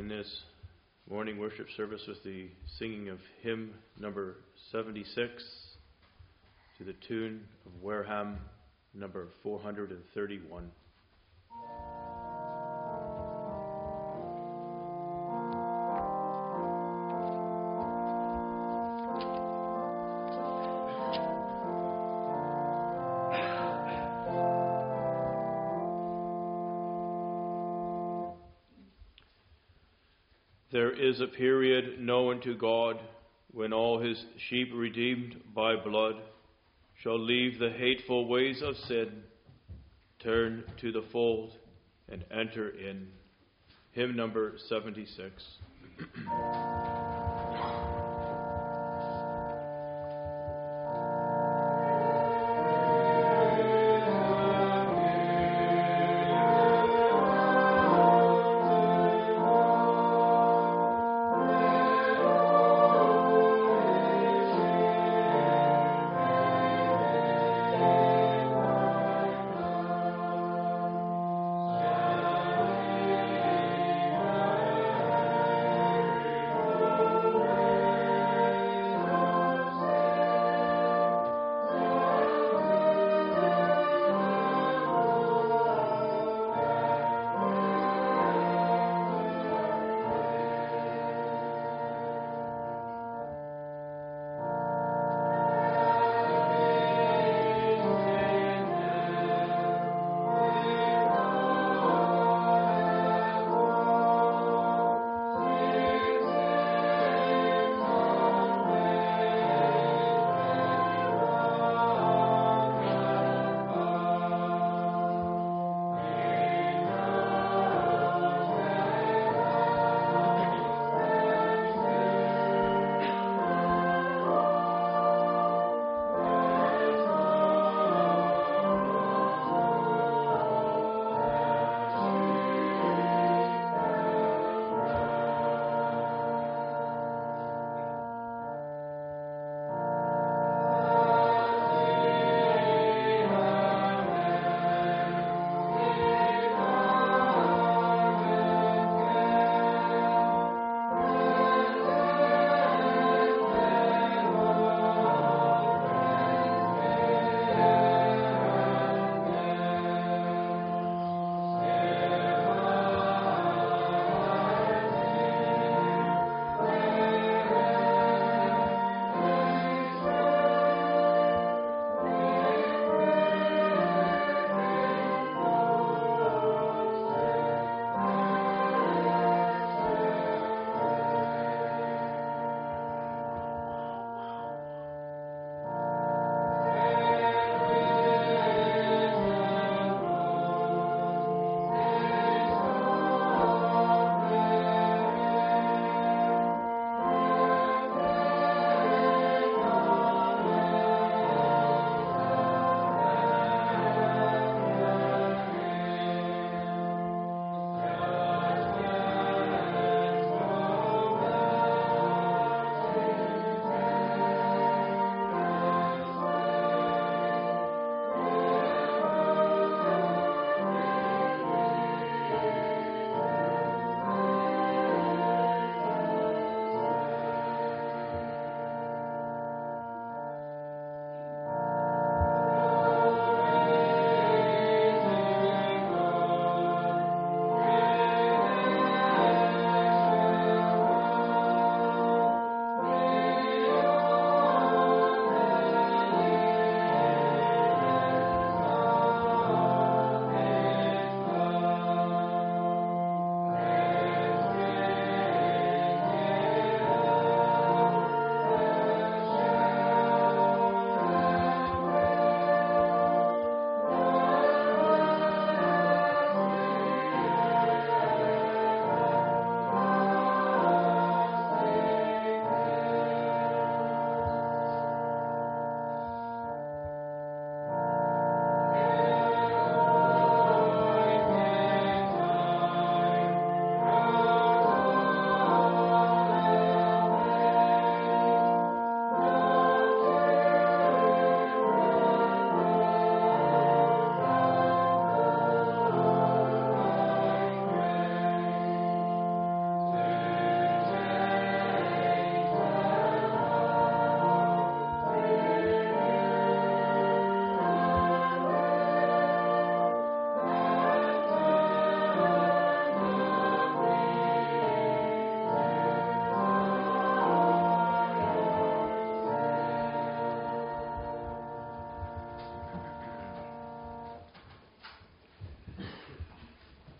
this morning worship service with the singing of hymn number 76 to the tune of Wareham number 431. There is a period known to God when all his sheep redeemed by blood shall leave the hateful ways of sin, turn to the fold, and enter in. Hymn number 76.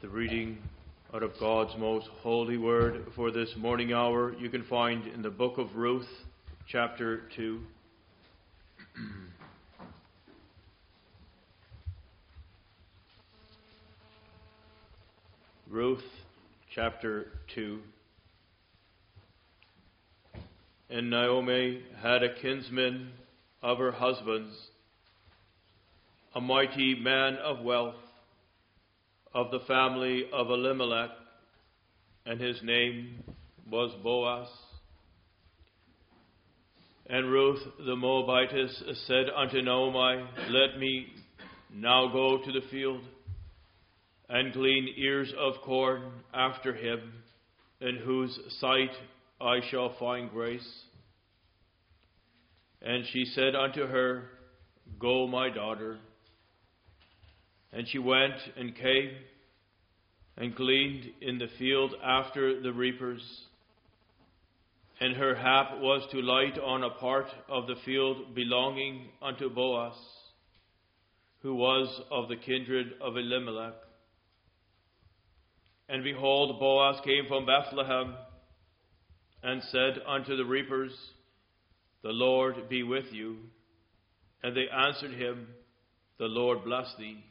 The reading out of God's most holy word for this morning hour you can find in the book of Ruth, chapter 2. Ruth, chapter 2. And Naomi had a kinsman of her husband's, a mighty man of wealth, of the family of Elimelech, and his name was Boaz. And Ruth the Moabitess said unto Naomi, Let me now go to the field, and glean ears of corn after him, in whose sight I shall find grace. And she said unto her, Go, my daughter. And she went and came and gleaned in the field after the reapers. And her hap was to light on a part of the field belonging unto Boaz, who was of the kindred of Elimelech. And behold, Boaz came from Bethlehem, and said unto the reapers, The Lord be with you. And they answered him, The Lord bless thee.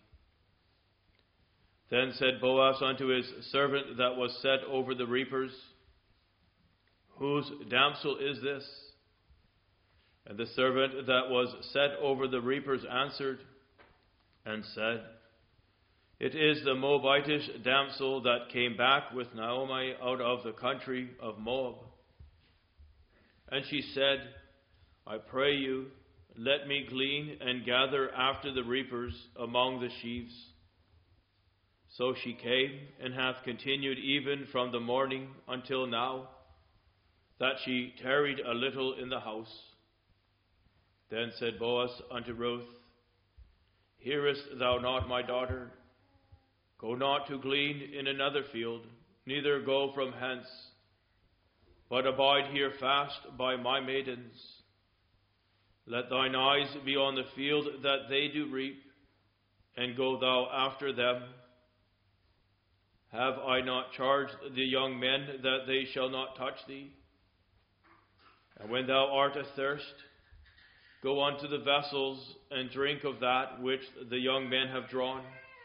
Then said Boaz unto his servant that was set over the reapers, Whose damsel is this? And the servant that was set over the reapers answered and said, It is the Moabitish damsel that came back with Naomi out of the country of Moab. And she said, I pray you, let me glean and gather after the reapers among the sheaves. So she came, and hath continued even from the morning until now, that she tarried a little in the house. Then said Boaz unto Ruth, Hearest thou not, my daughter? Go not to glean in another field, neither go from hence, but abide here fast by my maidens. Let thine eyes be on the field that they do reap, and go thou after them. Have I not charged the young men that they shall not touch thee? And when thou art athirst, go unto the vessels, and drink of that which the young men have drawn.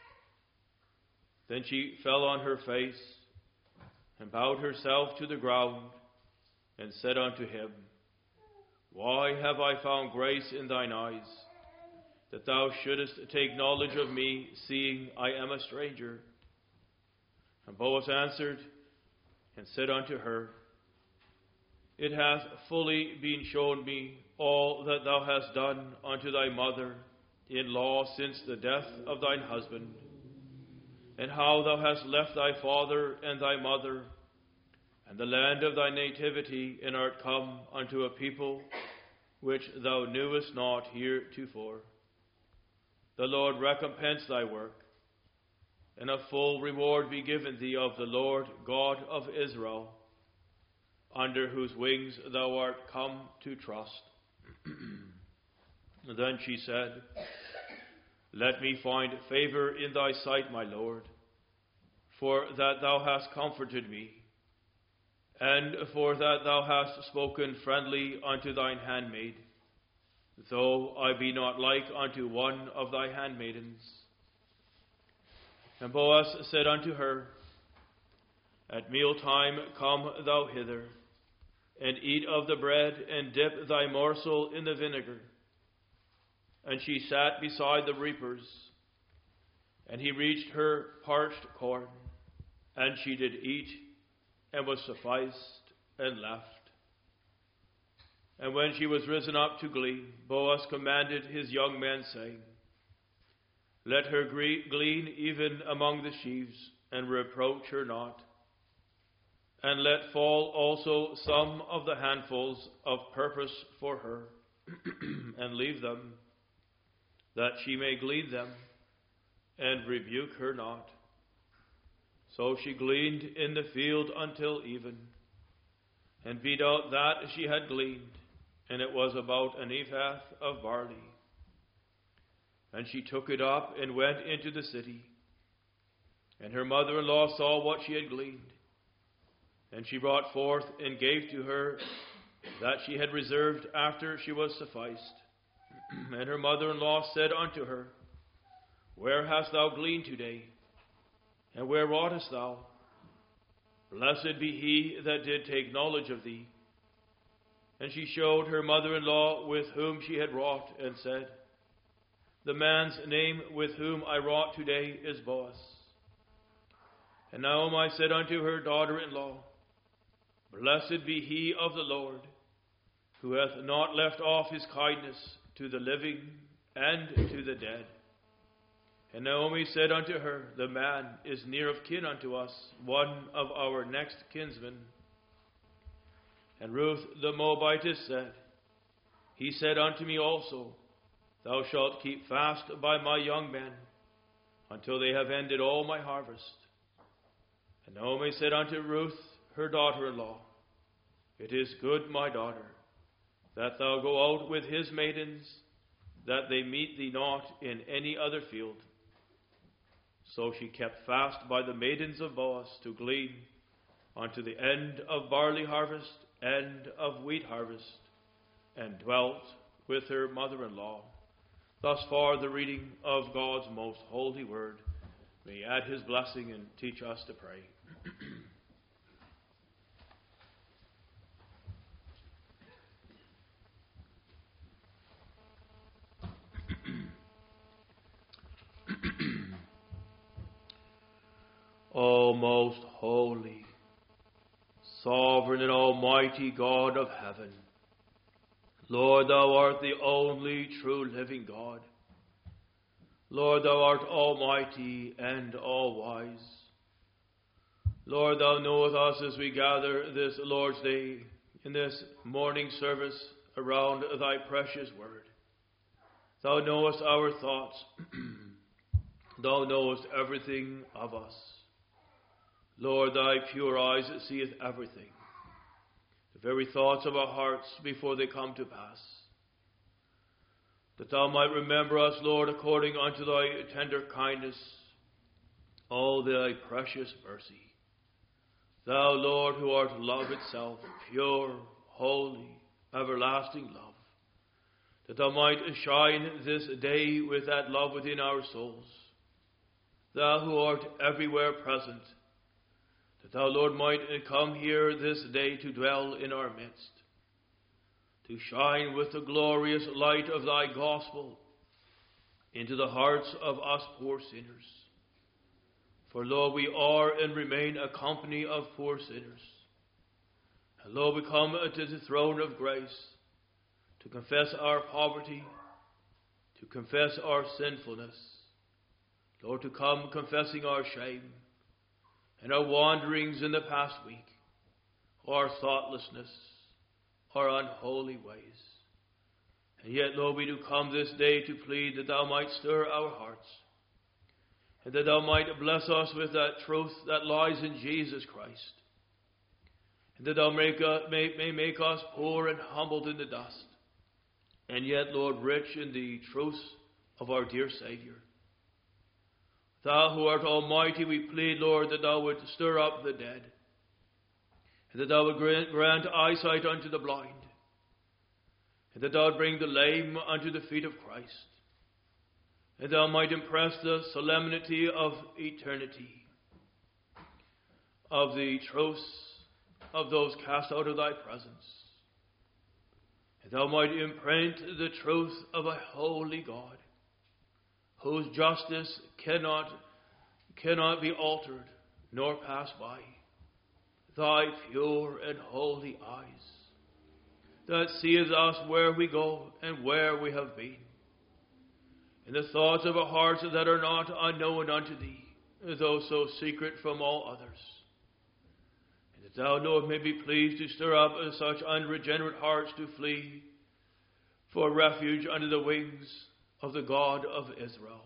Then she fell on her face, and bowed herself to the ground, and said unto him, Why have I found grace in thine eyes, that thou shouldest take knowledge of me, seeing I am a stranger? And Boaz answered and said unto her, It hath fully been shown me all that thou hast done unto thy mother-in-law since the death of thine husband, and how thou hast left thy father and thy mother, and the land of thy nativity, and art come unto a people which thou knewest not heretofore. The Lord recompense thy work, and a full reward be given thee of the Lord God of Israel, under whose wings thou art come to trust. Then she said, Let me find favor in thy sight, my Lord, for that thou hast comforted me, and for that thou hast spoken friendly unto thine handmaid, though I be not like unto one of thy handmaidens. And Boaz said unto her, At mealtime come thou hither, and eat of the bread, and dip thy morsel in the vinegar. And she sat beside the reapers, and he reached her parched corn, and she did eat, and was sufficed, and left. And when she was risen up to glean, Boaz commanded his young men, saying, Let her glean even among the sheaves, and reproach her not. And let fall also some of the handfuls of purpose for her, and leave them, that she may glean them, and rebuke her not. So she gleaned in the field until even, and beat out that she had gleaned, and it was about an ephah of barley. And she took it up and went into the city. And her mother-in-law saw what she had gleaned. And she brought forth and gave to her that she had reserved after she was sufficed. And her mother-in-law said unto her, Where hast thou gleaned today? And where wroughtest thou? Blessed be he that did take knowledge of thee. And she showed her mother-in-law with whom she had wrought, and said, The man's name with whom I wrought today is Boaz. And Naomi said unto her daughter-in-law, Blessed be he of the Lord, who hath not left off his kindness to the living and to the dead. And Naomi said unto her, The man is near of kin unto us, one of our next kinsmen. And Ruth the Moabitess said, He said unto me also, Thou shalt keep fast by my young men, until they have ended all my harvest. And Naomi said unto Ruth, her daughter-in-law, It is good, my daughter, that thou go out with his maidens, that they meet thee not in any other field. So she kept fast by the maidens of Boaz to glean unto the end of barley harvest and of wheat harvest, and dwelt with her mother-in-law. Thus far the reading of God's most holy word. May he add his blessing and teach us to pray. O most holy, sovereign and almighty God of heaven, Lord, thou art the only true living God. Lord, thou art almighty and all-wise. Lord, thou knowest us as we gather this Lord's Day in this morning service around thy precious word. Thou knowest our thoughts. Thou knowest everything of us. Lord, thy pure eyes seeth everything, the very thoughts of our hearts before they come to pass. That thou might remember us, Lord, according unto thy tender kindness, all thy precious mercy. Thou, Lord, who art love itself, pure, holy, everlasting love, that thou might shine this day with that love within our souls. Thou who art everywhere present, that thou, Lord, might come here this day to dwell in our midst, to shine with the glorious light of thy gospel into the hearts of us poor sinners. For, Lord, we are and remain a company of poor sinners. And, Lord, we come to the throne of grace to confess our poverty, to confess our sinfulness. Lord, to come confessing our shame and our wanderings in the past week, our thoughtlessness, our unholy ways. And yet, Lord, we do come this day to plead that thou might stir our hearts, and that thou might bless us with that truth that lies in Jesus Christ, and that thou may make us poor and humbled in the dust, and yet, Lord, rich in the truth of our dear Savior. Thou who art almighty, we plead, Lord, that thou would stir up the dead, and that thou would grant eyesight unto the blind, and that thou would bring the lame unto the feet of Christ, and thou might impress the solemnity of eternity, of the truths of those cast out of thy presence, and thou might imprint the truth of a holy God, whose justice cannot be altered nor pass by. Thy pure and holy eyes, that seeth us where we go and where we have been, and the thoughts of our hearts that are not unknown unto thee, though so secret from all others. And that thou, Lord, may be pleased to stir up such unregenerate hearts to flee for refuge under the wings of the God of Israel.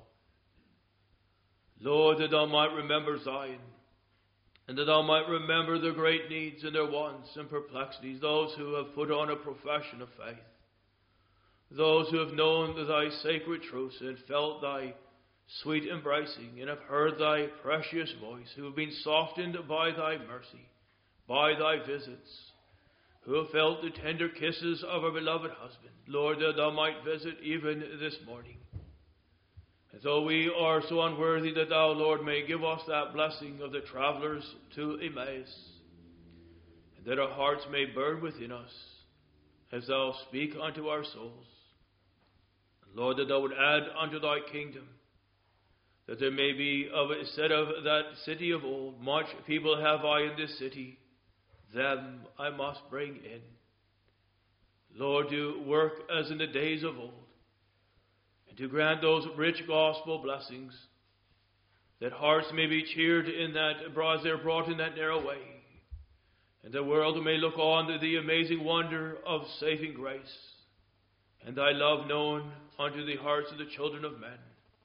Lord, that thou might remember Zion, and that thou might remember their great needs and their wants and perplexities, those who have put on a profession of faith, those who have known thy sacred truths and felt thy sweet embracing, and have heard thy precious voice, who have been softened by thy mercy, by thy visits, who have felt the tender kisses of our beloved husband. Lord, that thou might visit even this morning. And though we are so unworthy, that thou, Lord, may give us that blessing of the travelers to Emmaus, and that our hearts may burn within us as thou speak unto our souls. Lord, that thou would add unto thy kingdom, that there may be, said of that city of old, much people have I in this city, them I must bring in. Lord, do work as in the days of old, and to grant those rich gospel blessings, that hearts may be cheered in that, as they're brought in that narrow way, and the world may look on to the amazing wonder of saving grace, and thy love known unto the hearts of the children of men.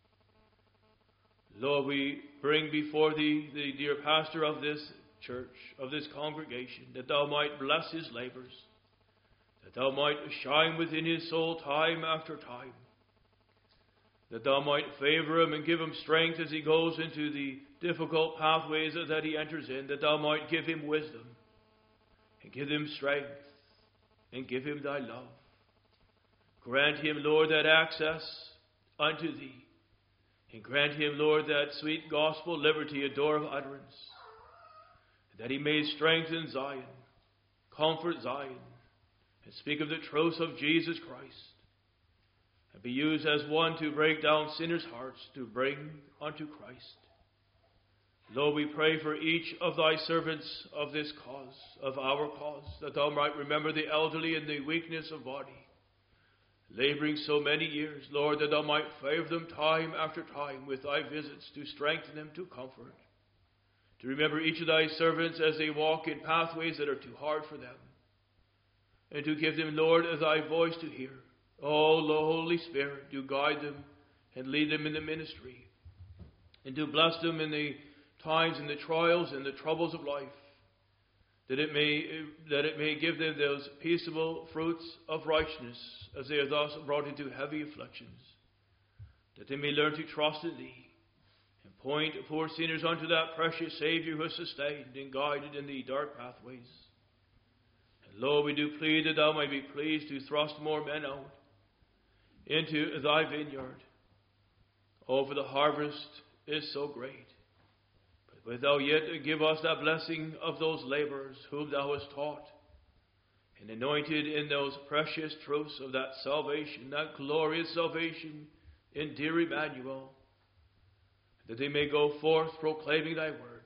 Lord, we bring before thee the dear pastor of this church, of this congregation, that thou might bless his labors, that thou might shine within his soul time after time, that thou might favor him and give him strength as he goes into the difficult pathways that he enters in, that thou might give him wisdom, and give him strength, and give him thy love. Grant him, Lord, that access unto thee, and grant him, Lord, that sweet gospel liberty, a door of utterance, that he may strengthen Zion, comfort Zion, and speak of the truth of Jesus Christ, and be used as one to break down sinners' hearts, to bring unto Christ. Lord, we pray for each of thy servants of this cause, of our cause, that thou might remember the elderly in the weakness of body, laboring so many years, Lord, that thou might favor them time after time with thy visits, to strengthen them, to comfort, to remember each of thy servants as they walk in pathways that are too hard for them, and to give them, Lord, thy voice to hear. Oh, Holy Spirit, do guide them and lead them in the ministry, and do bless them in the times and the trials and the troubles of life, that it may give them those peaceable fruits of righteousness as they are thus brought into heavy afflictions, that they may learn to trust in thee, and point poor sinners unto that precious Savior who has sustained and guided in the dark pathways. And Lord, we do plead that thou may be pleased to thrust more men out into thy vineyard. Oh, for the harvest is so great. But wilt thou yet give us that blessing of those laborers whom thou hast taught, and anointed in those precious truths of that salvation, that glorious salvation in dear Emmanuel, that they may go forth proclaiming thy word.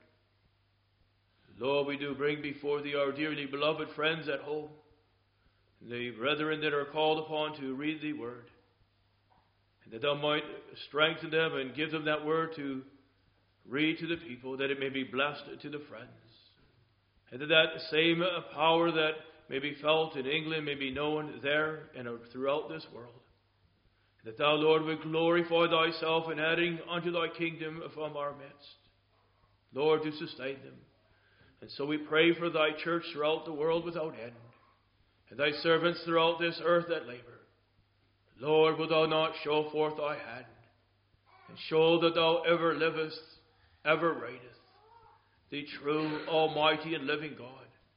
Lord, we do bring before thee our dearly beloved friends at home, the brethren that are called upon to read the word, and that thou might strengthen them and give them that word to read to the people, that it may be blessed to the friends, and that that same power that may be felt in England may be known there and throughout this world. That thou, Lord, would glorify thyself in adding unto thy kingdom from our midst. Lord, to sustain them. And so we pray for thy church throughout the world without end, and thy servants throughout this earth that labor. Lord, wilt thou not show forth thy hand, and show that thou ever livest, ever reignest, the true, almighty, and living God.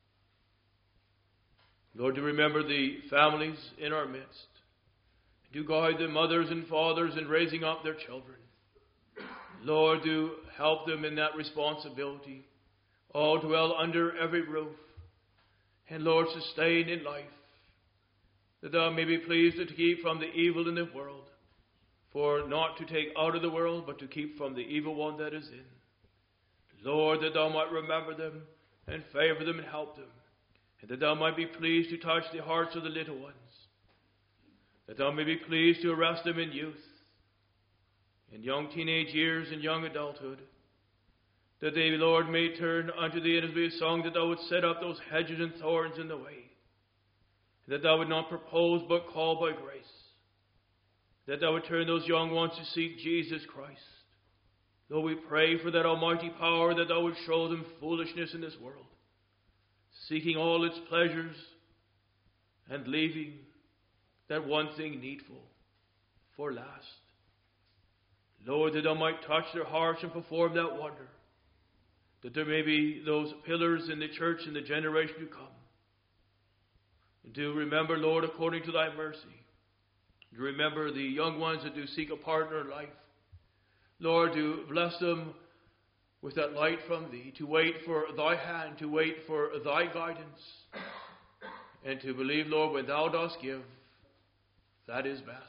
Lord, to remember the families in our midst, to guide the mothers and fathers in raising up their children. Lord, do help them in that responsibility. All dwell under every roof, and Lord, sustain in life, that thou may be pleased to keep from the evil in the world, for not to take out of the world, but to keep from the evil one that is in. Lord, that thou might remember them and favor them and help them, and that thou might be pleased to touch the hearts of the little ones, that thou may be pleased to arrest them in youth, in young teenage years and young adulthood, that they, Lord, may turn unto thee, and as we have sung, that thou would set up those hedges and thorns in the way, that thou would not propose but call by grace, that thou would turn those young ones to seek Jesus Christ. Lord, we pray for that almighty power, that thou would show them foolishness in this world, seeking all its pleasures and leaving that one thing needful for last. Lord, that thou might touch their hearts and perform that wonder, that there may be those pillars in the church in the generation to come. And do remember, Lord, according to thy mercy, to remember the young ones that do seek a partner in life. Lord, to bless them with that light from thee, to wait for thy hand, to wait for thy guidance, and to believe, Lord, when thou dost give, that is best.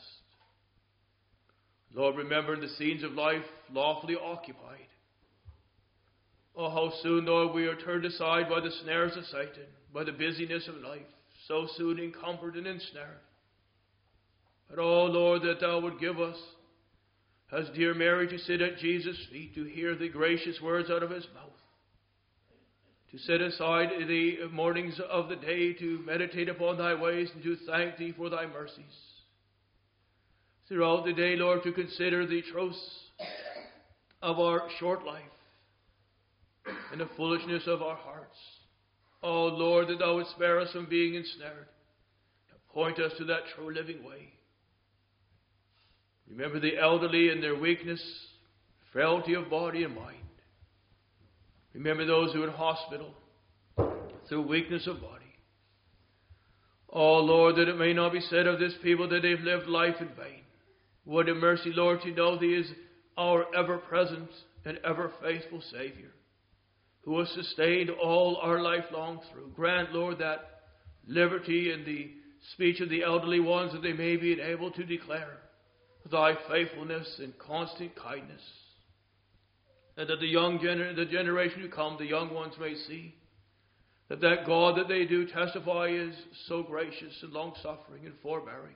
Lord, remember the scenes of life lawfully occupied. Oh, how soon, Lord, we are turned aside by the snares of Satan, by the busyness of life, so soon encumbered and ensnared. But, oh, Lord, that thou would give us, as dear Mary, to sit at Jesus' feet, to hear the gracious words out of his mouth, to set aside the mornings of the day, to meditate upon thy ways, and to thank thee for thy mercies. Throughout the day, Lord, to consider the truths of our short life and the foolishness of our hearts. Oh, Lord, that thou would spare us from being ensnared, and point us to that true living way. Remember the elderly in their weakness, frailty of body and mind. Remember those who are in hospital through weakness of body. Oh, Lord, that it may not be said of this people that they've lived life in vain. Would in mercy, Lord, to know thee is our ever-present and ever-faithful Savior, who has sustained all our life long through. Grant, Lord, that liberty in the speech of the elderly ones, that they may be able to declare thy faithfulness and constant kindness, and that the generation to come, the young ones, may see that that God that they do testify is so gracious and long-suffering and forbearing.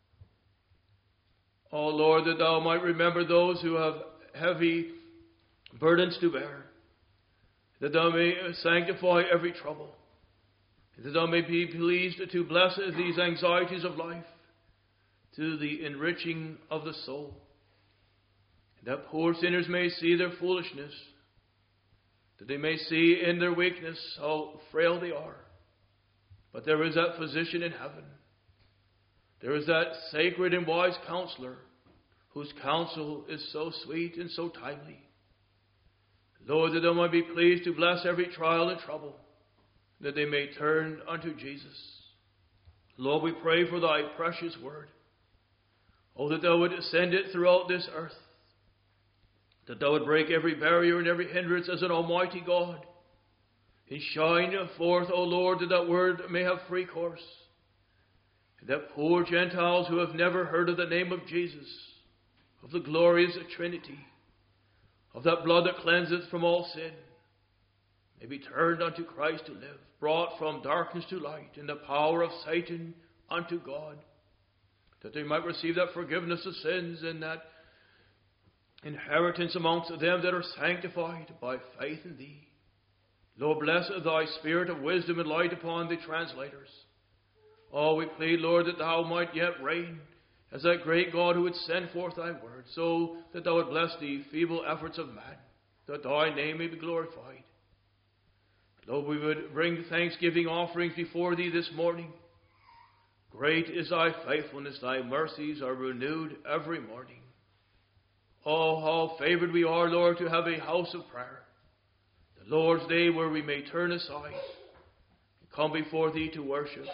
Oh, Lord, that thou might remember those who have heavy burdens to bear, that thou may sanctify every trouble, that thou may be pleased to bless these anxieties of life to the enriching of the soul, and that poor sinners may see their foolishness, that they may see in their weakness how frail they are. But there is that physician in heaven. There is that sacred and wise counselor, whose counsel is so sweet and so timely. Lord, that thou might be pleased to bless every trial and trouble, that they may turn unto Jesus. Lord, we pray for thy precious word. Oh, that thou would send it throughout this earth, that thou would break every barrier and every hindrance as an almighty God, and shine forth, O Lord, that that word may have free course, and that poor Gentiles who have never heard of the name of Jesus, of the glorious Trinity, of that blood that cleanseth from all sin, may be turned unto Christ to live, brought from darkness to light, in the power of Satan unto God, that they might receive that forgiveness of sins and that inheritance amongst them that are sanctified by faith in thee. Lord, bless thy spirit of wisdom and light upon the translators. Oh, we plead, Lord, that thou might yet reign as that great God who would send forth thy word, so that thou would bless the feeble efforts of man, that thy name may be glorified. Lord, we would bring thanksgiving offerings before thee this morning. Great is thy faithfulness, thy mercies are renewed every morning. Oh, how favored we are, Lord, to have a house of prayer, the Lord's day where we may turn aside and come before thee to worship.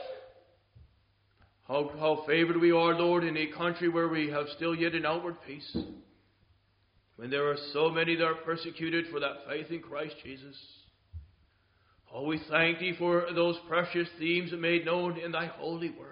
How favored we are, Lord, in a country where we have still yet an outward peace, when there are so many that are persecuted for that faith in Christ Jesus. Oh, we thank thee for those precious themes made known in thy holy word.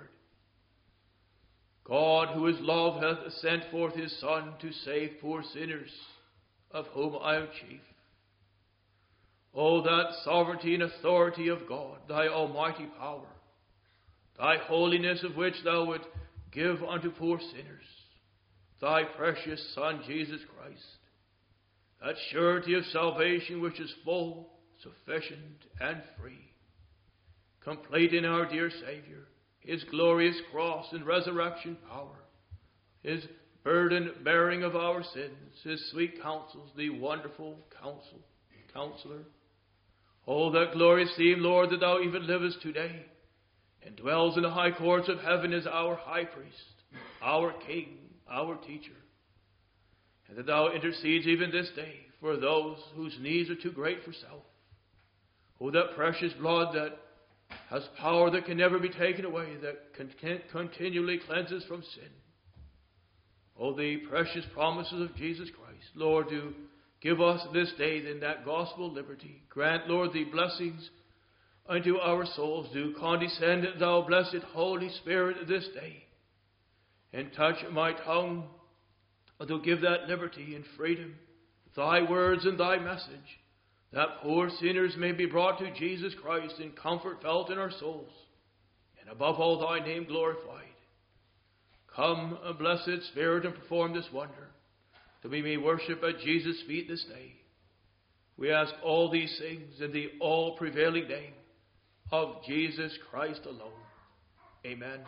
God, who is love, hath sent forth his Son to save poor sinners, of whom I am chief. Oh, that sovereignty and authority of God, thy almighty power, thy holiness of which thou would give unto poor sinners, thy precious Son, Jesus Christ, that surety of salvation which is full, sufficient, and free, complete in our dear Savior, his glorious cross and resurrection power, his burden bearing of our sins, his sweet counsels, the wonderful counselor. Oh, that glorious theme, Lord, that thou even livest today, and dwells in the high courts of heaven as our high priest, our king, our teacher. and that thou intercedes even this day for those whose needs are too great for self. Oh, that precious blood that has power that can never be taken away, that continually cleanses from sin. Oh, the precious promises of Jesus Christ. Lord, do give us this day then that gospel liberty. Grant, Lord, the blessings unto our souls. Do condescend, thou blessed Holy Spirit, this day, and touch my tongue, to give that liberty and freedom, thy words and thy message, that poor sinners may be brought to Jesus Christ in comfort felt in our souls, and above all thy name glorified. Come, blessed Spirit, and perform this wonder, that we may worship at Jesus' feet this day. We ask all these things in the all-prevailing name of Jesus Christ alone. Amen.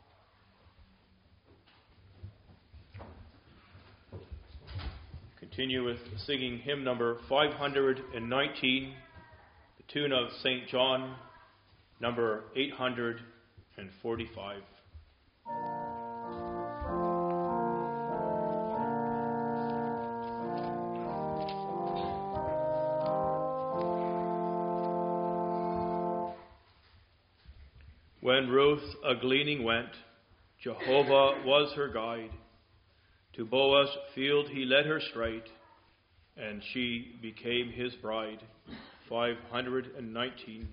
Continue with singing hymn number 519, the tune of St. John, number 845. When Ruth a-gleaning went, Jehovah was her guide. To Boaz' field he led her straight, and she became his bride. 519.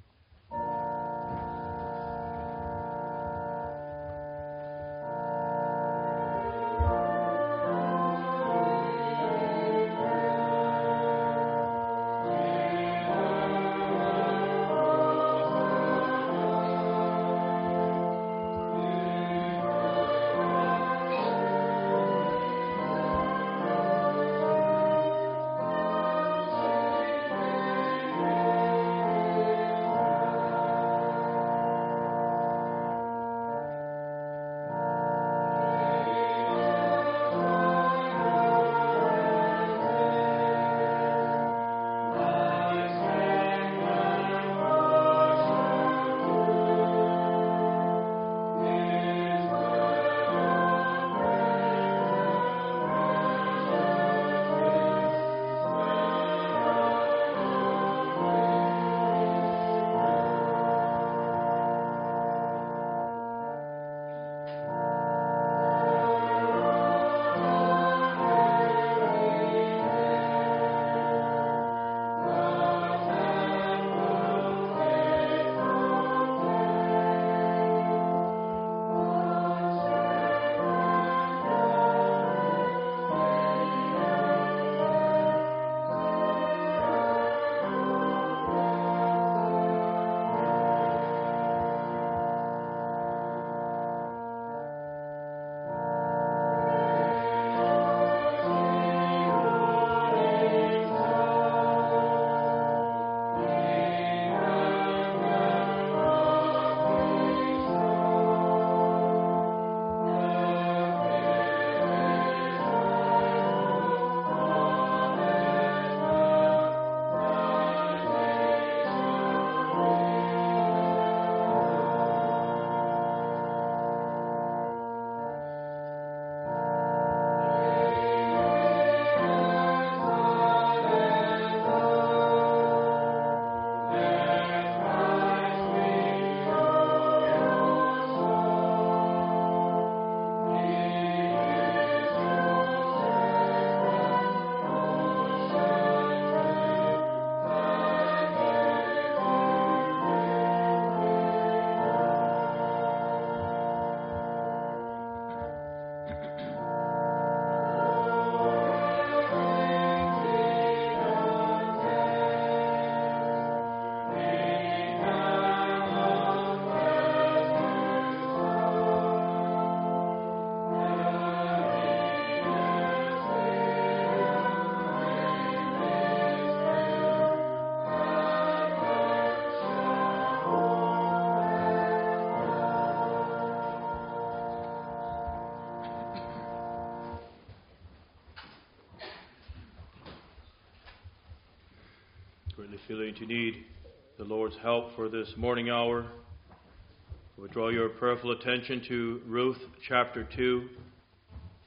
Greatly feeling to need the Lord's help for this morning hour, we'll draw your prayerful attention to Ruth chapter 2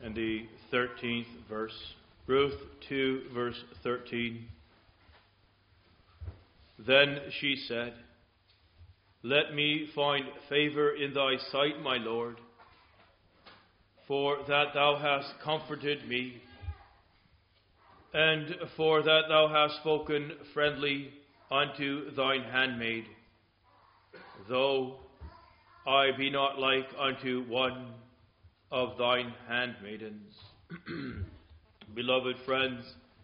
and the 13th verse. Ruth 2, verse 13. Then she said, "Let me find favor in thy sight, my Lord, for that thou hast comforted me, and for that thou hast spoken friendly unto thine handmaid, though I be not like unto one of thine handmaidens." Beloved friends,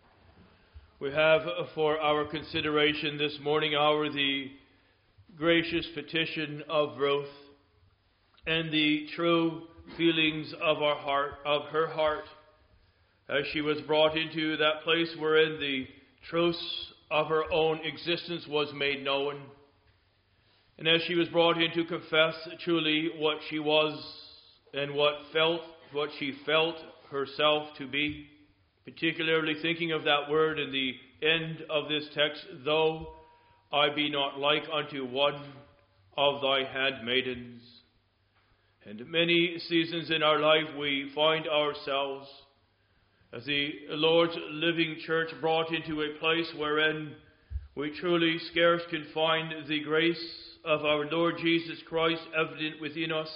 we have for our consideration this morning hour the gracious petition of Ruth and the true feelings of her heart, as she was brought into that place wherein the truths of her own existence was made known, and as she was brought in to confess truly what she was and what she felt herself to be, particularly thinking of that word in the end of this text, "Though I be not like unto one of thy handmaidens." And many seasons in our life we find ourselves, as the Lord's living church, brought into a place wherein we truly scarce can find the grace of our Lord Jesus Christ evident within us,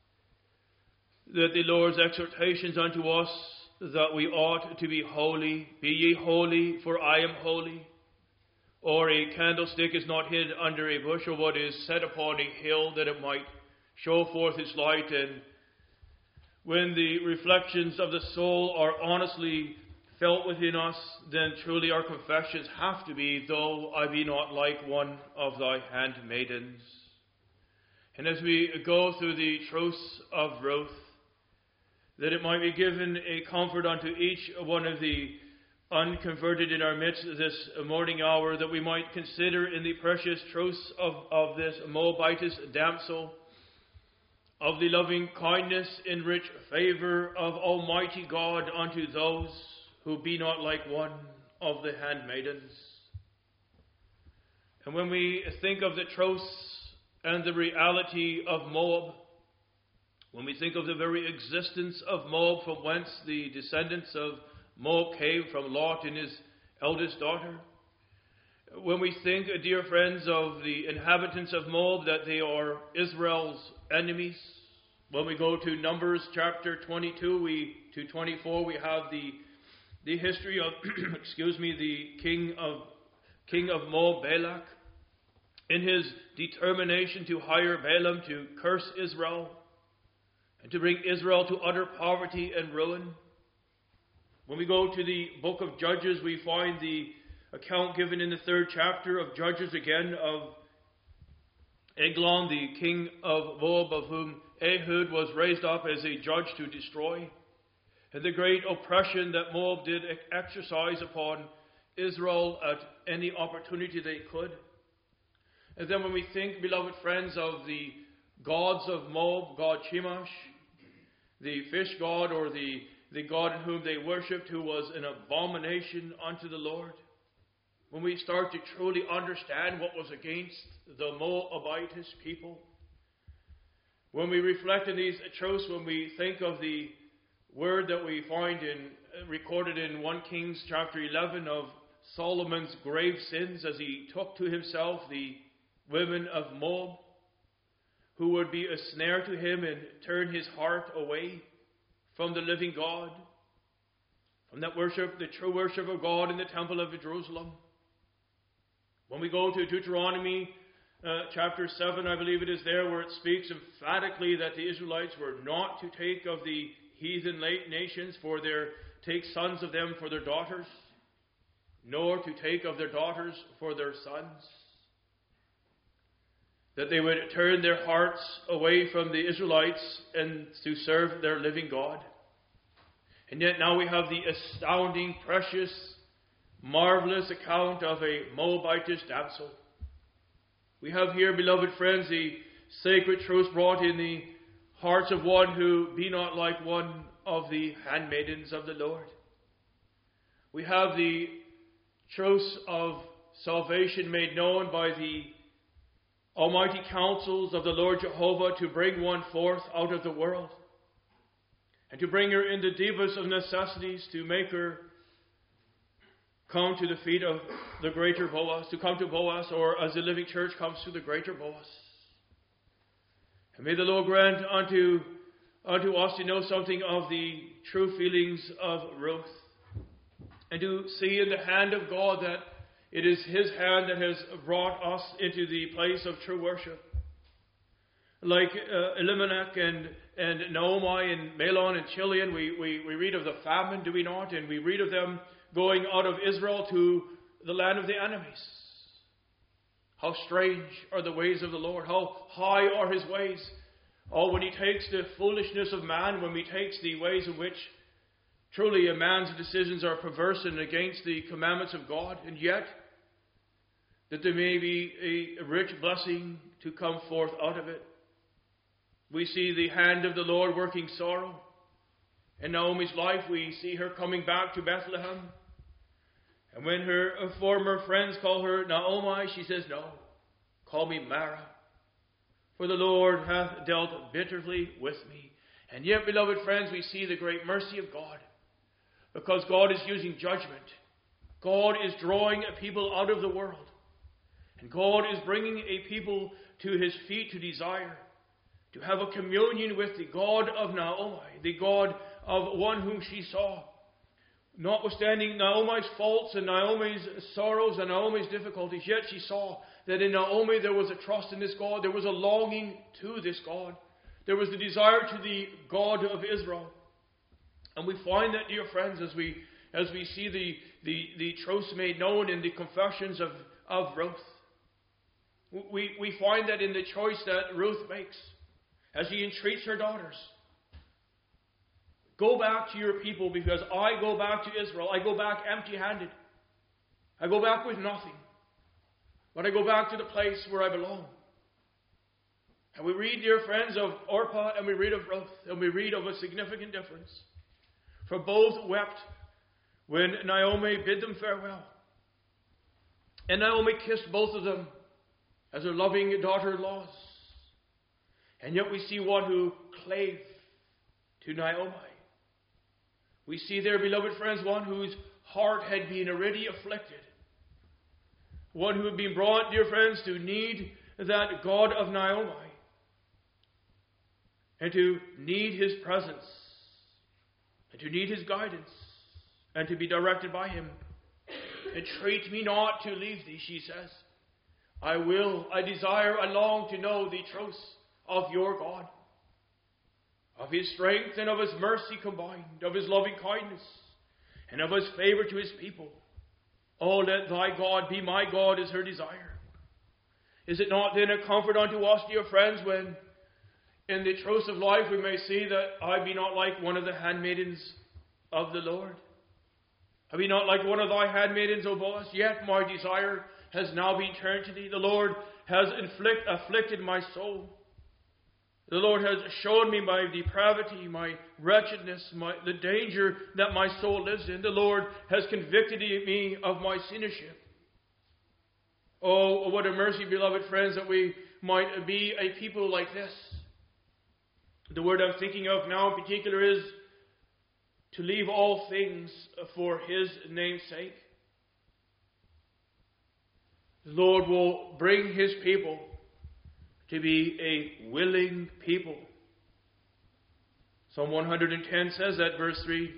that the Lord's exhortations unto us that we ought to be holy, "Be ye holy, for I am holy," or "A candlestick is not hid under a bushel, but is set upon a hill, that it might show forth its light." And when the reflections of the soul are honestly felt within us, then truly our confessions have to be, "Though I be not like one of thy handmaidens." And as we go through the truths of Ruth, that it might be given a comfort unto each one of the unconverted in our midst this morning hour, that we might consider in the precious truths of this Moabitess damsel, of the loving kindness and rich favor of Almighty God unto those who be not like one of the handmaidens. And when we think of the truths and the reality of Moab, when we think of the very existence of Moab, from whence the descendants of Moab came, from Lot and his eldest daughter, when we think, dear friends, of the inhabitants of Moab, that they are Israel's enemies, when we go to Numbers chapter 22 to 24, we have the history of the king of Moab, Balak, in his determination to hire Balaam to curse Israel and to bring Israel to utter poverty and ruin. When we go to the book of Judges, we find the account given in the 3rd chapter of Judges again of Eglon, the king of Moab, of whom Ehud was raised up as a judge to destroy, and the great oppression that Moab did exercise upon Israel at any opportunity they could. And then when we think, beloved friends, of the gods of Moab, God Chemosh, the fish god, or the god in whom they worshipped, who was an abomination unto the Lord, when we start to truly understand what was against the Moabitess people, when we reflect on these truths, when we think of the word that we find recorded in 1 Kings chapter 11 of Solomon's grave sins, as he took to himself the women of Moab, who would be a snare to him and turn his heart away from the living God, from that worship, the true worship of God in the temple of Jerusalem. When we go to Deuteronomy chapter 7, I believe it is there, where it speaks emphatically that the Israelites were not to take of the heathen nations take sons of them for their daughters, nor to take of their daughters for their sons. That they would turn their hearts away from the Israelites and to serve their living God. And yet now we have the astounding, precious, marvelous account of a Moabitess damsel. We have here, beloved friends, the sacred truths brought in the hearts of one who be not like one of the handmaidens of the Lord. We have the truths of salvation made known by the almighty counsels of the Lord Jehovah to bring one forth out of the world. and to bring her in the deepest of necessities, to make her come to the feet of the greater Boaz, to come to Boaz, or as the living church comes to the greater Boaz. And may the Lord grant unto us to know something of the true feelings of Ruth, and to see in the hand of God that it is His hand that has brought us into the place of true worship. Like Elimelech and Naomi and Mahlon and Chilion, we read of the famine, do we not? And we read of them going out of Israel to the land of the enemies. How strange are the ways of the Lord. How high are His ways. Oh, when He takes the foolishness of man, when He takes the ways in which truly a man's decisions are perverse and against the commandments of God, and yet that there may be a rich blessing to come forth out of it. We see the hand of the Lord working sorrow. In Naomi's life, we see her coming back to Bethlehem. And when her former friends call her Naomi, she says, "No, call me Mara, for the Lord hath dealt bitterly with me." And yet, beloved friends, we see the great mercy of God, because God is using judgment. God is drawing a people out of the world. And God is bringing a people to His feet to desire, to have a communion with the God of Naomi, the God of one whom she saw. Notwithstanding Naomi's faults and Naomi's sorrows and Naomi's difficulties, yet she saw that in Naomi there was a trust in this God. There was a longing to this God. There was the desire to the God of Israel. And we find that, dear friends, as we see the truths made known in the confessions of Ruth. We find that in the choice that Ruth makes, as she entreats her daughters, go back to your people, because I go back to Israel. I go back empty-handed. I go back with nothing. But I go back to the place where I belong. And we read, dear friends, of Orpah, and we read of Ruth, and we read of a significant difference. For both wept when Naomi bid them farewell. And Naomi kissed both of them as her loving daughter-in-laws. And yet we see one who clave to Naomi. We see there, beloved friends, one whose heart had been already afflicted. One who had been brought, dear friends, to need that God of Naomi, and to need His presence, and to need His guidance, and to be directed by Him. Entreat me not to leave thee, she says. I desire, I long to know the truths of your God, of His strength and of His mercy combined, of His loving kindness, and of His favor to His people. Oh, let thy God be my God is her desire. Is it not then a comfort unto us, dear friends, when in the truths of life we may see that I be not like one of the handmaidens of the Lord? I be not like one of thy handmaidens, O Boaz, yet my desire has now been turned to thee. The Lord has afflicted my soul. The Lord has shown me my depravity, my wretchedness, the danger that my soul lives in. The Lord has convicted me of my sinnership. Oh, what a mercy, beloved friends, that we might be a people like this. The word I'm thinking of now in particular is to leave all things for His name's sake. The Lord will bring His people to be a willing people. Psalm 110 says that, verse 3.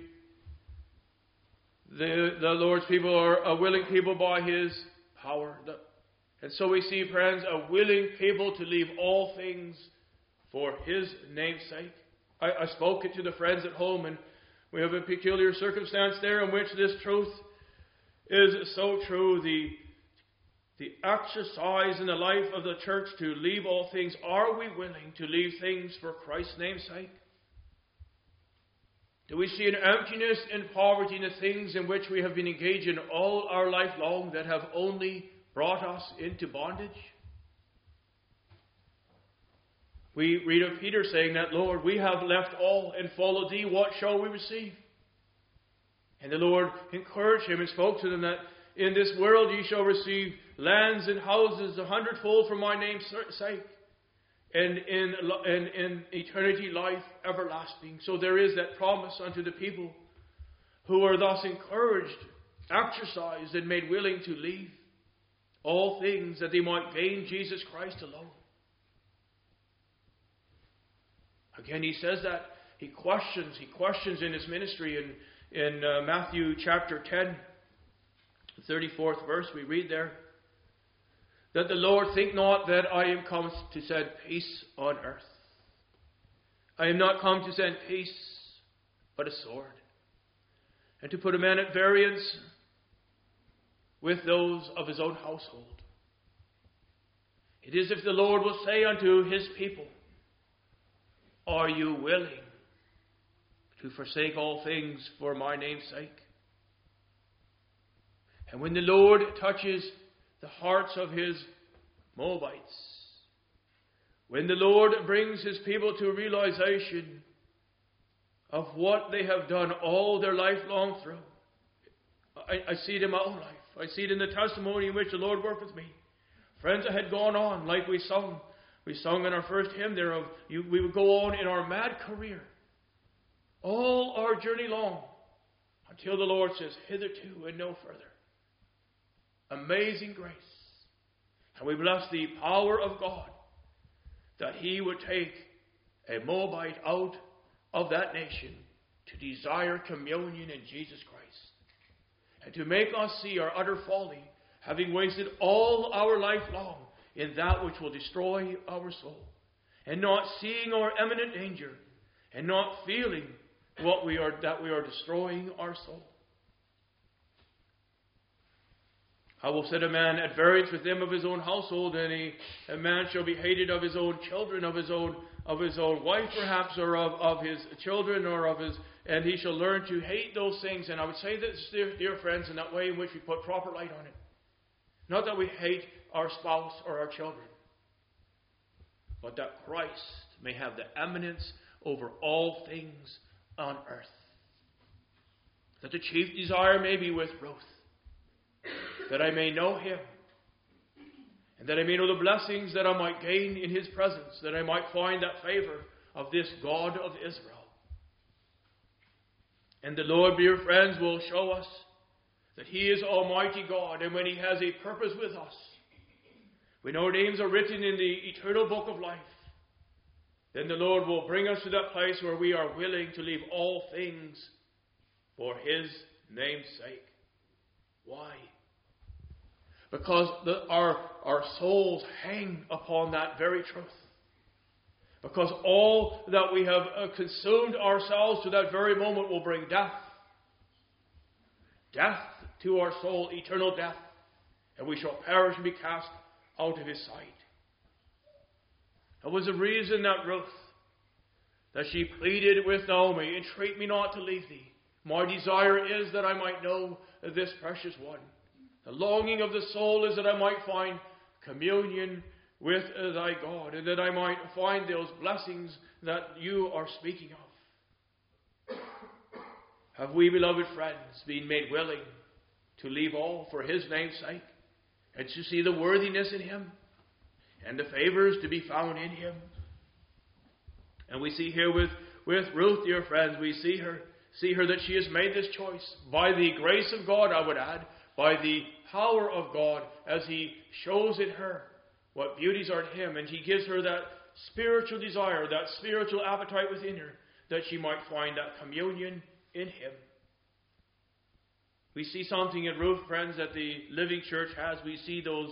The Lord's people are a willing people by His power. And so we see, friends, a willing people to leave all things for His name's sake. I spoke it to the friends at home, and we have a peculiar circumstance there in which this truth is so true. The exercise in the life of the church to leave all things. Are we willing to leave things for Christ's name's sake? Do we see an emptiness and poverty in the things in which we have been engaged in all our life long that have only brought us into bondage? We read of Peter saying that, Lord, we have left all and followed thee. What shall we receive? And the Lord encouraged him and spoke to them that in this world ye shall receive lands and houses 100-fold for my name's sake. and in eternity life everlasting. So there is that promise unto the people who are thus encouraged, exercised, and made willing to leave all things that they might gain Jesus Christ alone. Again, he says that. He questions in his ministry in Matthew chapter 10, the 34th verse, we read there, that the Lord think not that I am come to send peace on earth. I am not come to send peace, but a sword, and to put a man at variance with those of his own household. It is if the Lord will say unto his people, are you willing to forsake all things for my name's sake? And when the Lord touches the hearts of his Moabites, when the Lord brings his people to a realization of what they have done all their life long through, I see it in my own life. I see it in the testimony in which the Lord worked with me. Friends that had gone on, like we sung in our first hymn there, we would go on in our mad career, all our journey long, until the Lord says, hitherto and no further. Amazing grace. And we bless the power of God that he would take a Moabite out of that nation to desire communion in Jesus Christ, and to make us see our utter folly, having wasted all our life long in that which will destroy our soul, and not seeing our imminent danger, and not feeling that we are destroying our soul. I will set a man at variance with them of his own household, and a man shall be hated of his own children, of his own wife perhaps, or of his children, and he shall learn to hate those things. And I would say this, dear friends, in that way in which we put proper light on it. Not that we hate our spouse or our children, but that Christ may have the eminence over all things on earth. That the chief desire may be with Ruth, that I may know him, and that I may know the blessings that I might gain in his presence, that I might find that favor of this God of Israel. And the Lord, dear friends, will show us that he is Almighty God, and when he has a purpose with us, when our names are written in the eternal book of life, then the Lord will bring us to that place where we are willing to leave all things for his name's sake. Why? Because our souls hang upon that very truth. Because all that we have consumed ourselves to that very moment will bring death. Death to our soul, eternal death. And we shall perish and be cast out of his sight. That was the reason that Ruth, that she pleaded with Naomi, entreat me not to leave thee. My desire is that I might know this precious one. The longing of the soul is that I might find communion with thy God, and that I might find those blessings that you are speaking of. Have we, beloved friends, been made willing to leave all for his name's sake, and to see the worthiness in him, and the favors to be found in him? And we see here with Ruth, dear friends, we see her that she has made this choice by the grace of God, I would add, by the power of God, as he shows in her what beauties are in him, and he gives her that spiritual desire, that spiritual appetite within her, that she might find that communion in him. We see something in Ruth, friends, that the Living Church has. We see those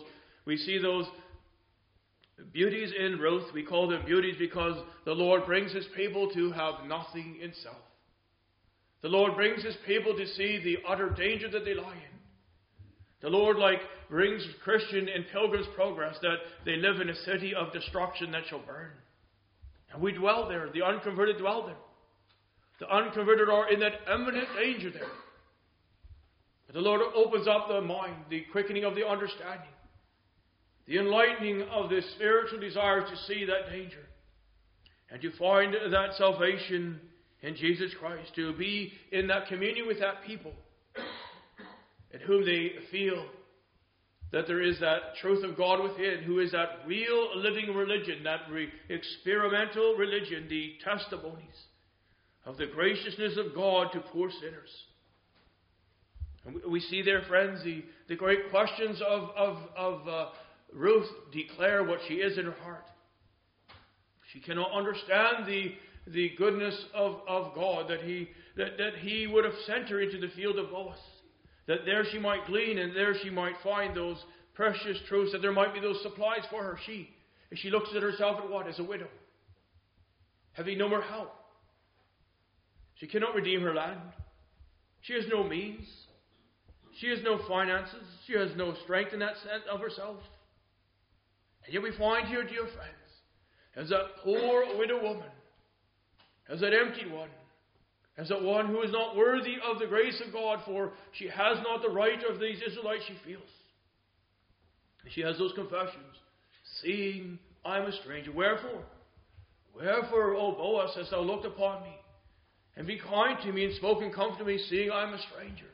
beauties in Ruth. We call them beauties because the Lord brings his people to have nothing in self. The Lord brings his people to see the utter danger that they lie in. The Lord, brings Christian in Pilgrim's Progress, that they live in a city of destruction that shall burn. And we dwell there. The unconverted dwell there. The unconverted are in that imminent danger there. But the Lord opens up the mind, the quickening of the understanding, the enlightening of the spiritual desire to see that danger, and to find that salvation in Jesus Christ, to be in that communion with that people, in whom they feel that there is that truth of God within, who is that real living religion, that experimental religion, the testimonies of the graciousness of God to poor sinners. And we see there, friends, the great questions of Ruth declare what she is in her heart. She cannot understand the goodness of God, that He would have sent her into the field of Boaz, that there she might glean and there she might find those precious truths, that there might be those supplies for her. She looks at herself at what? As a widow, having no more help. She cannot redeem her land. She has no means. She has no finances. She has no strength in that sense of herself. And yet we find here, dear friends, as that poor widow woman, as that empty one, as that one who is not worthy of the grace of God, for she has not the right of these Israelites, she feels. And she has those confessions. Seeing I am a stranger. Wherefore, O Boaz, hast thou looked upon me, and be kind to me, and spoken comfort to me, seeing I am a stranger?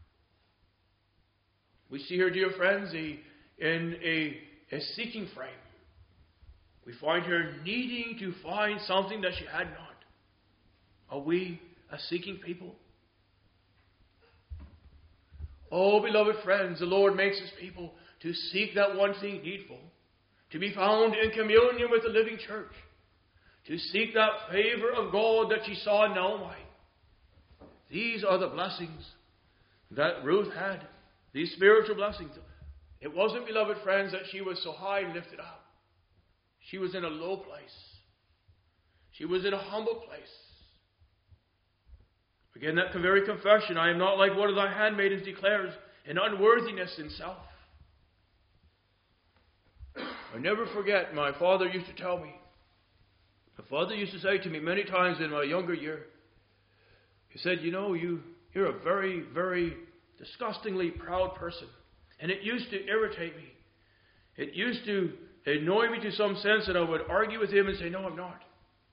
We see here, dear friends, in a seeking frame. We find her needing to find something that she had not. Are we a seeking people? Oh, beloved friends, the Lord makes His people to seek that one thing needful, to be found in communion with the living church, to seek that favor of God that she saw in Naomi. These are the blessings that Ruth had, these spiritual blessings. It wasn't, beloved friends, that she was so high and lifted up. She was in a low place. She was in a humble place. Again, that very confession, I am not like one of thy handmaidens, declares an unworthiness in self. I never forget, my father used to tell me, my father used to say to me many times in my younger year, he said, you know, you're a very, very disgustingly proud person. And it used to irritate me. It used to annoy me to some sense, and I would argue with him and say, no, I'm not.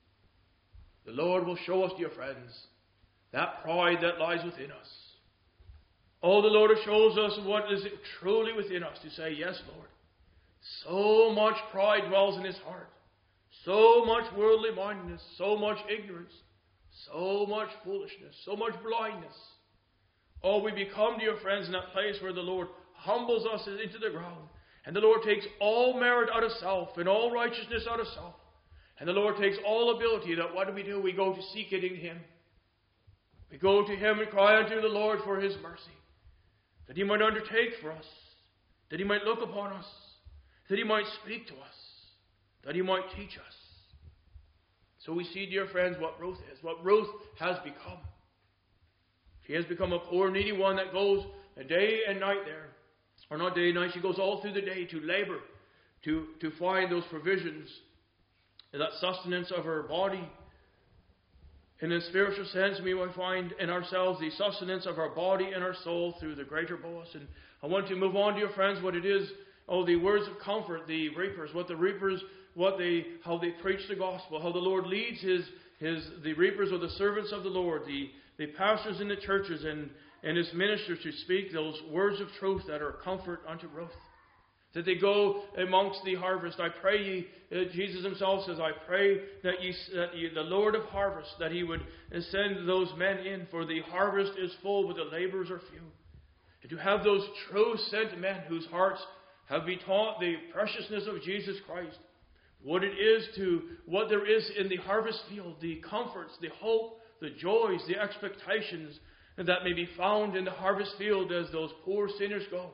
The Lord will show us, dear friends, that pride that lies within us. Oh, the Lord shows us what is truly within us to say, yes, Lord. So much pride dwells in His heart. So much worldly mindedness, so much ignorance, so much foolishness, so much blindness. Oh, we become, dear friends, in that place where the Lord humbles us into the ground. And the Lord takes all merit out of self and all righteousness out of self. And the Lord takes all ability. That what do? We go to seek it in Him. We go to Him and cry unto the Lord for His mercy, that He might undertake for us, that He might look upon us, that He might speak to us, that He might teach us. So we see, dear friends, what Ruth is, what Ruth has become. She has become a poor, needy one that goes a day and night there. Or not day and night, she goes all through the day to labor, to find those provisions, and that sustenance of her body. In a spiritual sense, we will find in ourselves the sustenance of our body and our soul through the greater Boaz. And I want to move on, dear friends, what it is, the words of comfort, the reapers, how they preach the gospel, how the Lord leads the reapers or the servants of the Lord, the pastors in the churches and His ministers to speak those words of truth that are comfort unto Ruth. That they go amongst the harvest. I pray ye, Jesus Himself says, I pray that the Lord of harvest, that He would send those men in, for the harvest is full, but the laborers are few. And to have those true sent men whose hearts have been taught the preciousness of Jesus Christ, what there is in the harvest field, the comforts, the hope, the joys, the expectations that may be found in the harvest field as those poor sinners go.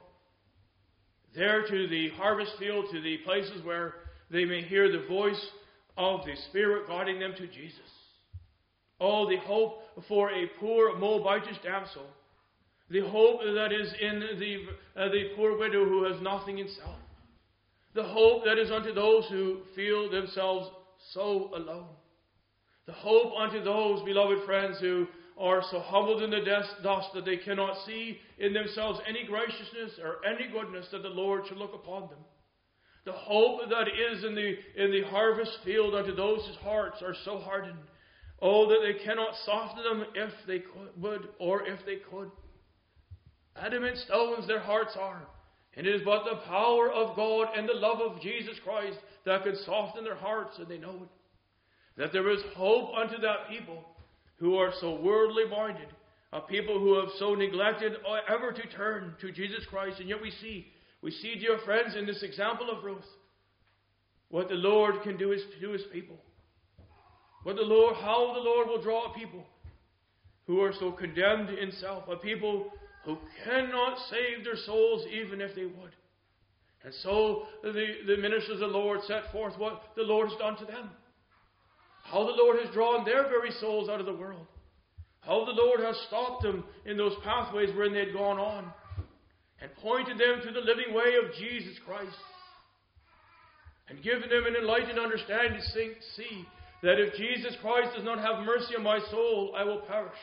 There to the harvest field, to the places where they may hear the voice of the Spirit guiding them to Jesus. Oh, the hope for a poor Moabitish damsel. The hope that is in the poor widow who has nothing in self. The hope that is unto those who feel themselves so alone. The hope unto those, beloved friends, who are so humbled in the dust that they cannot see in themselves any graciousness or any goodness that the Lord should look upon them. The hope that is in the harvest field unto those whose hearts are so hardened, oh, that they cannot soften them if they would, or if they could. Adamant stones their hearts are, And it is but the power of God and the love of Jesus Christ that can soften their hearts, and they know it. That there is hope unto that people who are so worldly minded, a people who have so neglected ever to turn to Jesus Christ. And yet we see, dear friends, in this example of Ruth, what the Lord can do to his people. How the Lord will draw a people who are so condemned in self, a people who cannot save their souls even if they would. And so the ministers of the Lord set forth what the Lord has done to them. How the Lord has drawn their very souls out of the world. How the Lord has stopped them in those pathways wherein they had gone on, and pointed them to the living way of Jesus Christ, and given them an enlightened understanding to see that if Jesus Christ does not have mercy on my soul, I will perish.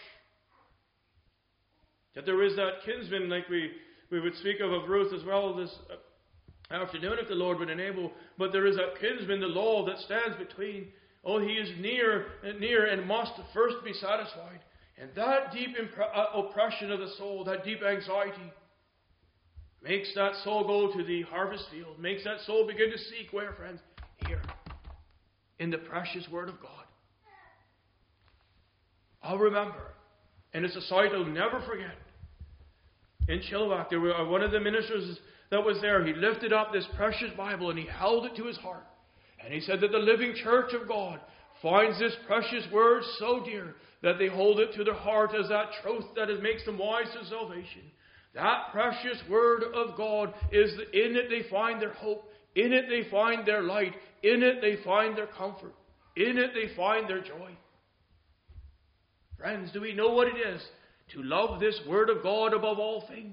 That there is that kinsman, like we would speak of Ruth as well this afternoon, if the Lord would enable. But there is that kinsman, the law, that stands between. Oh, he is near and must first be satisfied. And that deep oppression of the soul, that deep anxiety, makes that soul go to the harvest field, makes that soul begin to seek where, friends? Here, in the precious Word of God. I'll remember, and it's a sight I'll never forget. In Chilliwack, there were one of the ministers that was there. He lifted up this precious Bible and he held it to his heart. And he said that the living church of God finds this precious word so dear that they hold it to their heart as that truth that makes them wise to salvation. That precious word of God is in it they find their hope. In it they find their light. In it they find their comfort. In it they find their joy. Friends, do we know what it is to love this Word of God above all things?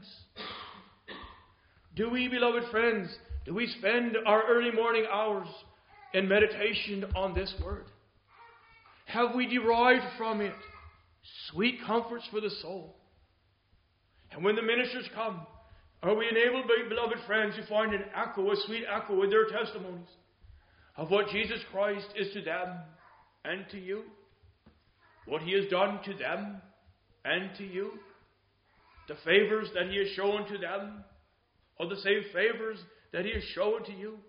Do we, beloved friends, do we spend our early morning hours in meditation on this Word? Have we derived from it sweet comforts for the soul? And when the ministers come, are we enabled, beloved friends, to find an echo, a sweet echo in their testimonies of what Jesus Christ is to them and to you? What He has done to them and to you? The favors that He has shown to them are the same favors that He has shown to you.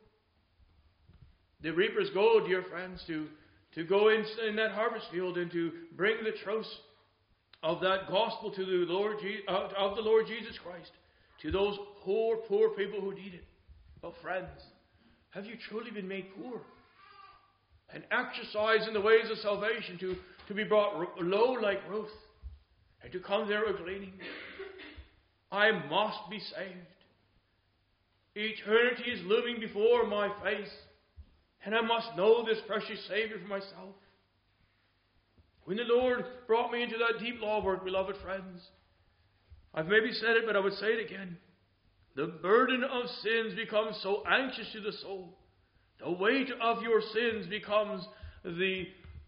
The reapers go, dear friends, to go in that harvest field and to bring the truth of that gospel to the Lord Jesus Christ to those poor people who need it. But friends, have you truly been made poor and exercised in the ways of salvation to be brought low like Ruth and to come there a gleaning? I must be saved. Eternity is looming before my face, and I must know this precious Savior for myself. When the Lord brought me into that deep law work, beloved friends, I've maybe said it, but I would say it again. The burden of sins becomes so anxious to the soul. The weight of your sins becomes the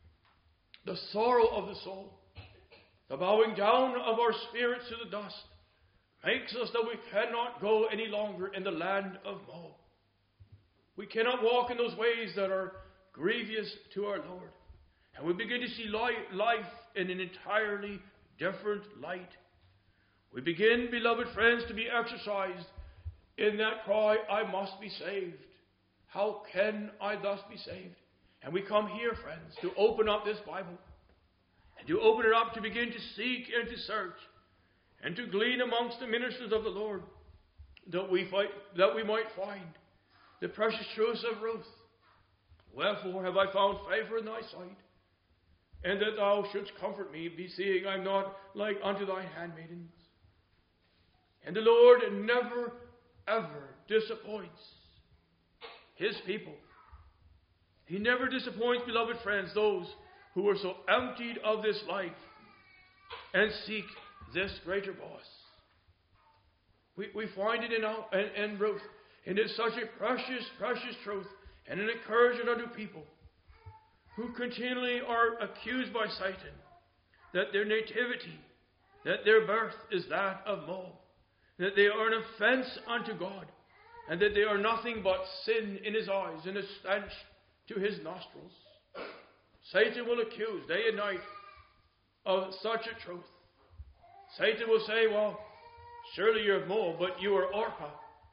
sorrow of the soul. The bowing down of our spirits to the dust makes us that we cannot go any longer in the land of Moab. We cannot walk in those ways that are grievous to our Lord. And we begin to see life in an entirely different light. We begin, beloved friends, to be exercised in that cry, I must be saved. How can I thus be saved? And we come here, friends, to open up this Bible. And to open it up to begin to seek and to search. And to glean amongst the ministers of the Lord. That we might find the precious truths of Ruth. Wherefore have I found favor in thy sight, and that thou shouldst comfort me, seeing I am not like unto thy handmaidens. And the Lord never, ever disappoints His people. He never disappoints, beloved friends, those who are so emptied of this life and seek this greater boss. We find it in Ruth. And it's such a precious, precious truth and an encouragement unto people who continually are accused by Satan that their nativity, that their birth is that of Moab, that they are an offense unto God, and that they are nothing but sin in His eyes and a stench to His nostrils. Satan will accuse day and night of such a truth. Satan will say, well, surely you're of Moab, but you are Orpah.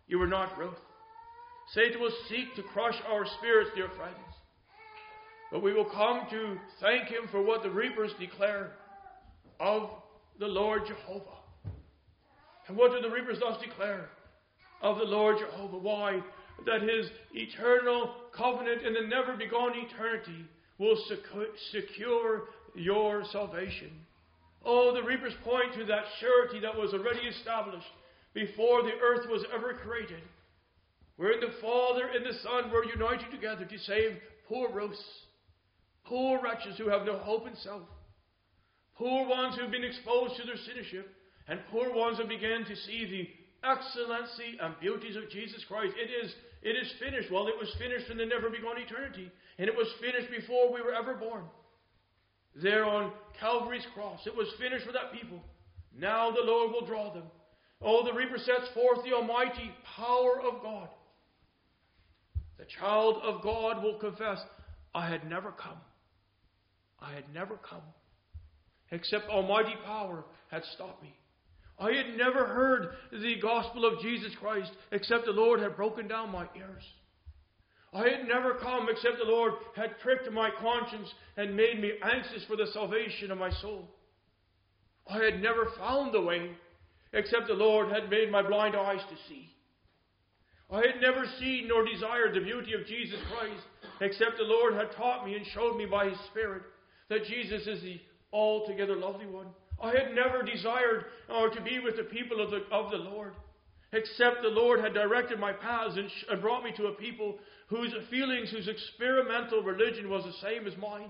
You are not Ruth. Satan will seek to crush our spirits, dear friends. But we will come to thank him for what the reapers declare of the Lord Jehovah. And what do the reapers thus declare of the Lord Jehovah? Why? That his eternal covenant in the never-begone eternity will secure your salvation. Oh, the reapers point to that surety that was already established before the earth was ever created, wherein the Father and the Son were united together to save poor Ruths, poor wretches who have no hope in self, poor ones who have been exposed to their sinnership, and poor ones who began to see the excellency and beauties of Jesus Christ. It is finished. Well, it was finished in the never-begun eternity, and it was finished before we were ever born. There on Calvary's cross, it was finished for that people. Now the Lord will draw them. Oh, the reaper sets forth the almighty power of God. The child of God will confess, I had never come. I had never come. Except almighty power had stopped me. I had never heard the gospel of Jesus Christ except the Lord had broken down my ears. I had never come except the Lord had pricked my conscience and made me anxious for the salvation of my soul. I had never found the way except the Lord had made my blind eyes to see. I had never seen nor desired the beauty of Jesus Christ except the Lord had taught me and showed me by his Spirit that Jesus is the altogether lovely one. I had never desired to be with the people of the Lord except the Lord had directed my paths and brought me to a people whose feelings, whose experimental religion was the same as mine.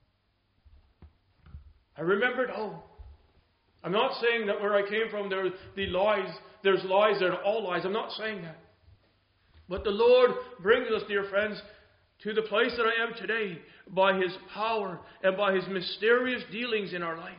I remembered home. I'm not saying that where I came from there's lies, there are all lies. I'm not saying that. But the Lord brings us, dear friends, to the place that I am today by his power and by his mysterious dealings in our life.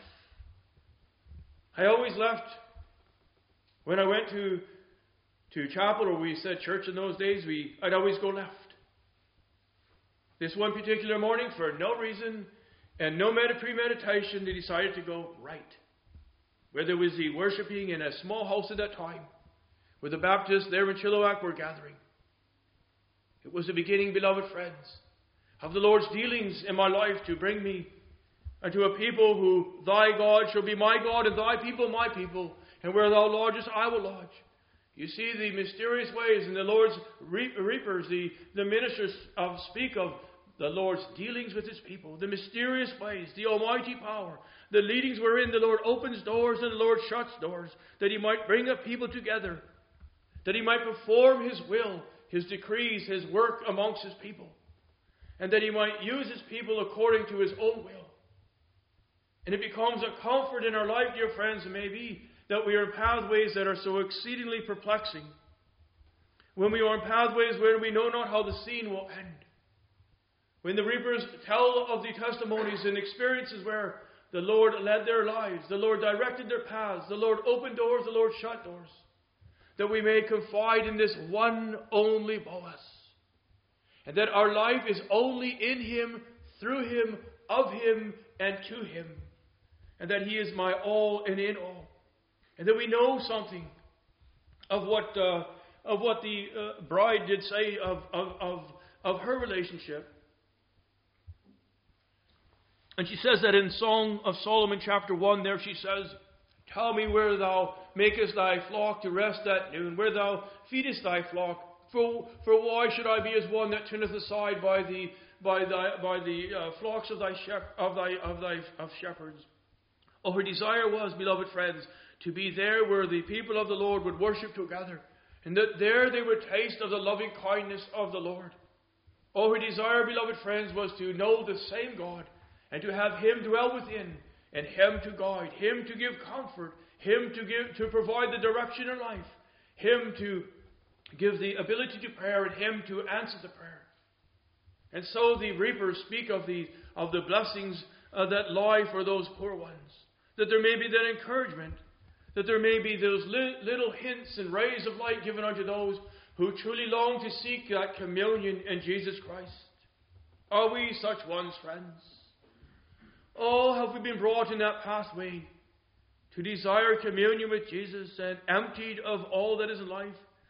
I always left, when I went to chapel, or we said church in those days, I'd always go left. This one particular morning, for no reason and no premeditation, they decided to go right. Where there was the worshipping in a small house at that time, where the Baptists there in Chilliwack were gathering. It was the beginning, beloved friends, of the Lord's dealings in my life to bring me unto a people who thy God shall be my God, and thy people my people, and where thou lodgest I will lodge. You see the mysterious ways in the Lord's reapers, the ministers speak of the Lord's dealings with his people, the mysterious ways, the almighty power, the leadings wherein the Lord opens doors and the Lord shuts doors, that he might bring a people together, that he might perform his will, his decrees, his work amongst his people, and that he might use his people according to his own will. And it becomes a comfort in our life, dear friends, it may be, that we are in pathways that are so exceedingly perplexing. When we are in pathways where we know not how the scene will end. When the reapers tell of the testimonies and experiences where the Lord led their lives, the Lord directed their paths, the Lord opened doors, the Lord shut doors, that we may confide in this one only Boaz. And that our life is only in him, through him, of him, and to him. And that he is my all and in all. And that we know something of what the bride did say of her relationship. And she says that in Song of Solomon chapter 1 there she says, tell me where thou makest thy flock to rest at noon, where thou feedest thy flock. For why should I be as one that turneth aside by the flocks of shepherds? Oh, her desire was, beloved friends, to be there where the people of the Lord would worship together, and that there they would taste of the loving kindness of the Lord. Oh, her desire, beloved friends, was to know the same God, and to have him dwell within, and him to guide, him to give comfort, him to provide the direction in life, him to give the ability to prayer, and him to answer the prayer. And so the reapers speak of the blessings that lie for those poor ones, that there may be that encouragement, that there may be those little hints and rays of light given unto those who truly long to seek that communion in Jesus Christ. Are we such ones, friends? Oh, have we been brought in that pathway to desire communion with Jesus and emptied of all that is in life?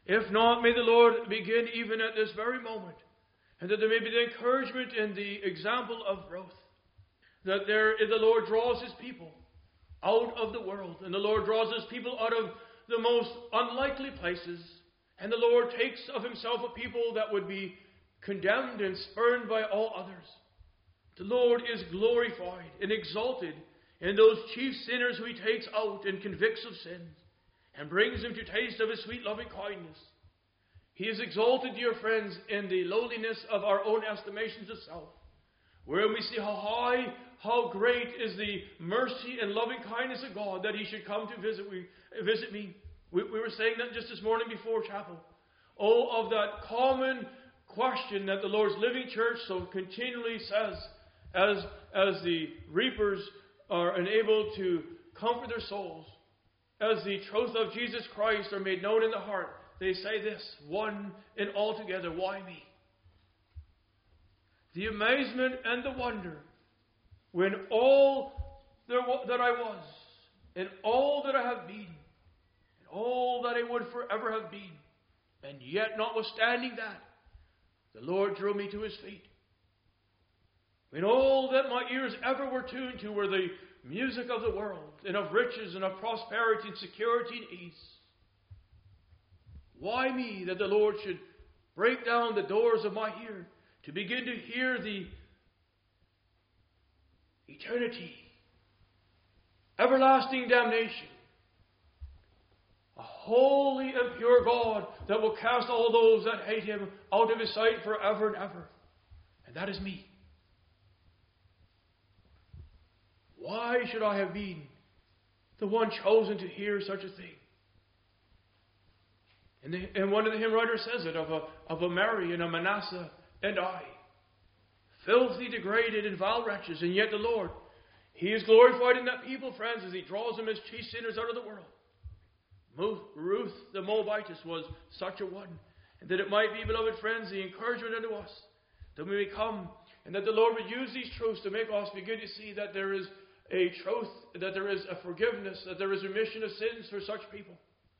If not, may the Lord begin even at this very moment, and that there may be the encouragement and the example of growth, that the Lord draws His people out of the world, and the Lord draws His people out of the most unlikely places, and the Lord takes of Himself a people that would be condemned and spurned by all others. The Lord is glorified and exalted in those chief sinners who He takes out and convicts of sins, and brings them to taste of His sweet loving kindness. He is exalted, dear friends, in the lowliness of our own estimations of self, wherein we see how high, how great is the mercy and loving kindness of God that He should come to visit me. We were saying that just this morning before chapel. Oh, of that common question that the Lord's living church so continually says, as the reapers are unable to comfort their souls, as the truth of Jesus Christ are made known in the heart, they say this, one and altogether, why me? The amazement and the wonder when all that I was, and all that I have been, and all that I would forever have been, and yet notwithstanding that, the Lord drew me to His feet. When all that my ears ever were tuned to were the music of the world, and of riches, and of prosperity, and security, and ease. Why me that the Lord should break down the doors of my ear to begin to hear the eternity, everlasting damnation, a holy and pure God that will cast all those that hate Him out of His sight forever and ever. And that is me. Why should I have been the one chosen to hear such a thing? And one of the hymn writers says it of a Mary and a Manasseh and I, filthy, degraded, and vile wretches, and yet the Lord, He is glorified in that people, friends, as He draws them as chief sinners out of the world. Ruth the Moabitess was such a one, and that it might be, beloved friends, the encouragement unto us that we may come, and that the Lord would use these truths to make us begin to see that there is a truth, that there is a forgiveness, that there is remission of sins for such people.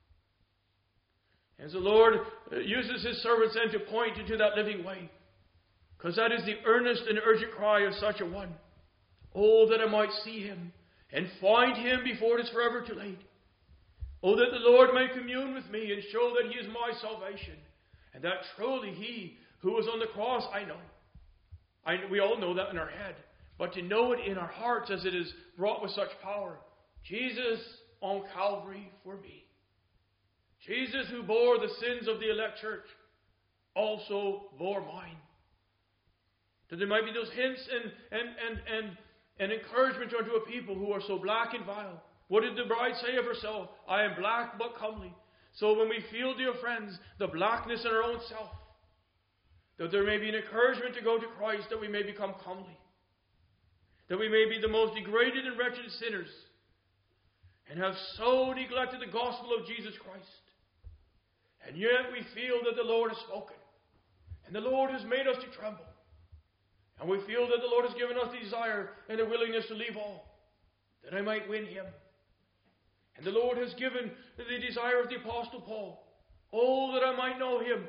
As the Lord uses His servants then to point into that living way, because that is the earnest and urgent cry of such a one. Oh, that I might see Him and find Him before it is forever too late. Oh, that the Lord may commune with me and show that He is my salvation, and that truly He who was on the cross, I know. We all know that in our head, but to know it in our hearts as it is brought with such power. Jesus on Calvary for me. Jesus, who bore the sins of the elect church, also bore mine. That there might be those hints and encouragement unto a people who are so black and vile. What did the bride say of herself? I am black but comely. So when we feel, dear friends, the blackness in our own self, that there may be an encouragement to go to Christ, that we may become comely. That we may be the most degraded and wretched sinners, and have so neglected the gospel of Jesus Christ. And yet we feel that the Lord has spoken. And the Lord has made us to tremble. And we feel that the Lord has given us the desire and the willingness to leave all, that I might win Him. And the Lord has given the desire of the Apostle Paul, oh, that I might know Him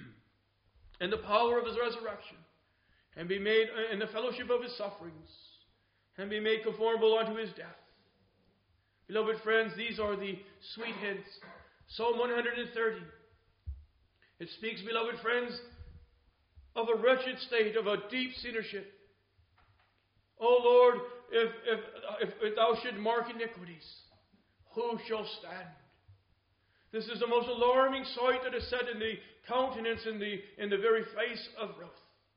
and the power of His resurrection, and be made in the fellowship of His sufferings, and be made conformable unto His death. Beloved friends, these are the sweet hints. Psalm 130. It speaks, beloved friends, of a wretched state, of a deep sinnership. O Lord, if Thou should mark iniquities, who shall stand? This is the most alarming sight that is set in the countenance, in the very face of Ruth.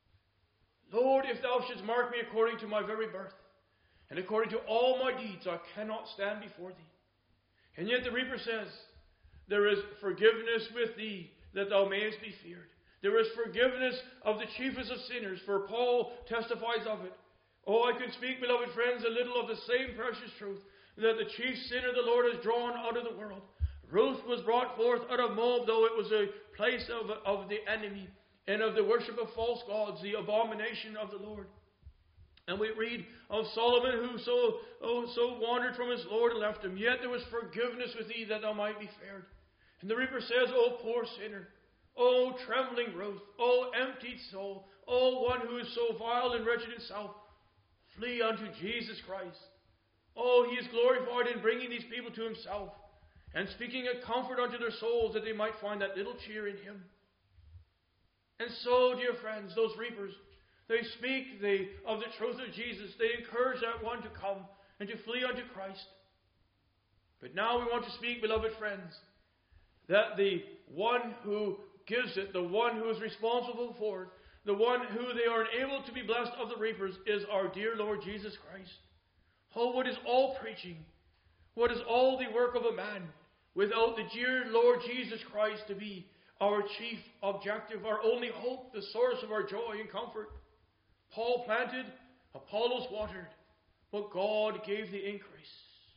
Lord, if Thou shouldst mark me according to my very birth, and according to all my deeds, I cannot stand before Thee. And yet the reaper says, there is forgiveness with Thee, that Thou mayest be feared. There is forgiveness of the chiefest of sinners, for Paul testifies of it. Oh, I could speak, beloved friends, a little of the same precious truth, that the chief sinner the Lord has drawn out of the world. Ruth was brought forth out of Moab, though it was a place of the enemy, and of the worship of false gods, the abomination of the Lord. And we read of Solomon, who so wandered from his Lord and left him. Yet there was forgiveness with Thee, that thou might be feared. And the reaper says, "O poor sinner, O trembling Ruth, O emptied soul, O one who is so vile and wretched himself, flee unto Jesus Christ." Oh, he is glorified in bringing these people to himself and speaking a comfort unto their souls that they might find that little cheer in him. And so, dear friends, those reapers, they speak of the truth of Jesus. They encourage that one to come and to flee unto Christ. But now we want to speak, beloved friends, that the one who gives it, the one who is responsible for it, the one who they are enabled to be blessed of the reapers is our dear Lord Jesus Christ. Oh, what is all preaching? What is all the work of a man without the dear Lord Jesus Christ to be our chief objective, our only hope, the source of our joy and comfort? Paul planted, Apollos watered, but God gave the increase.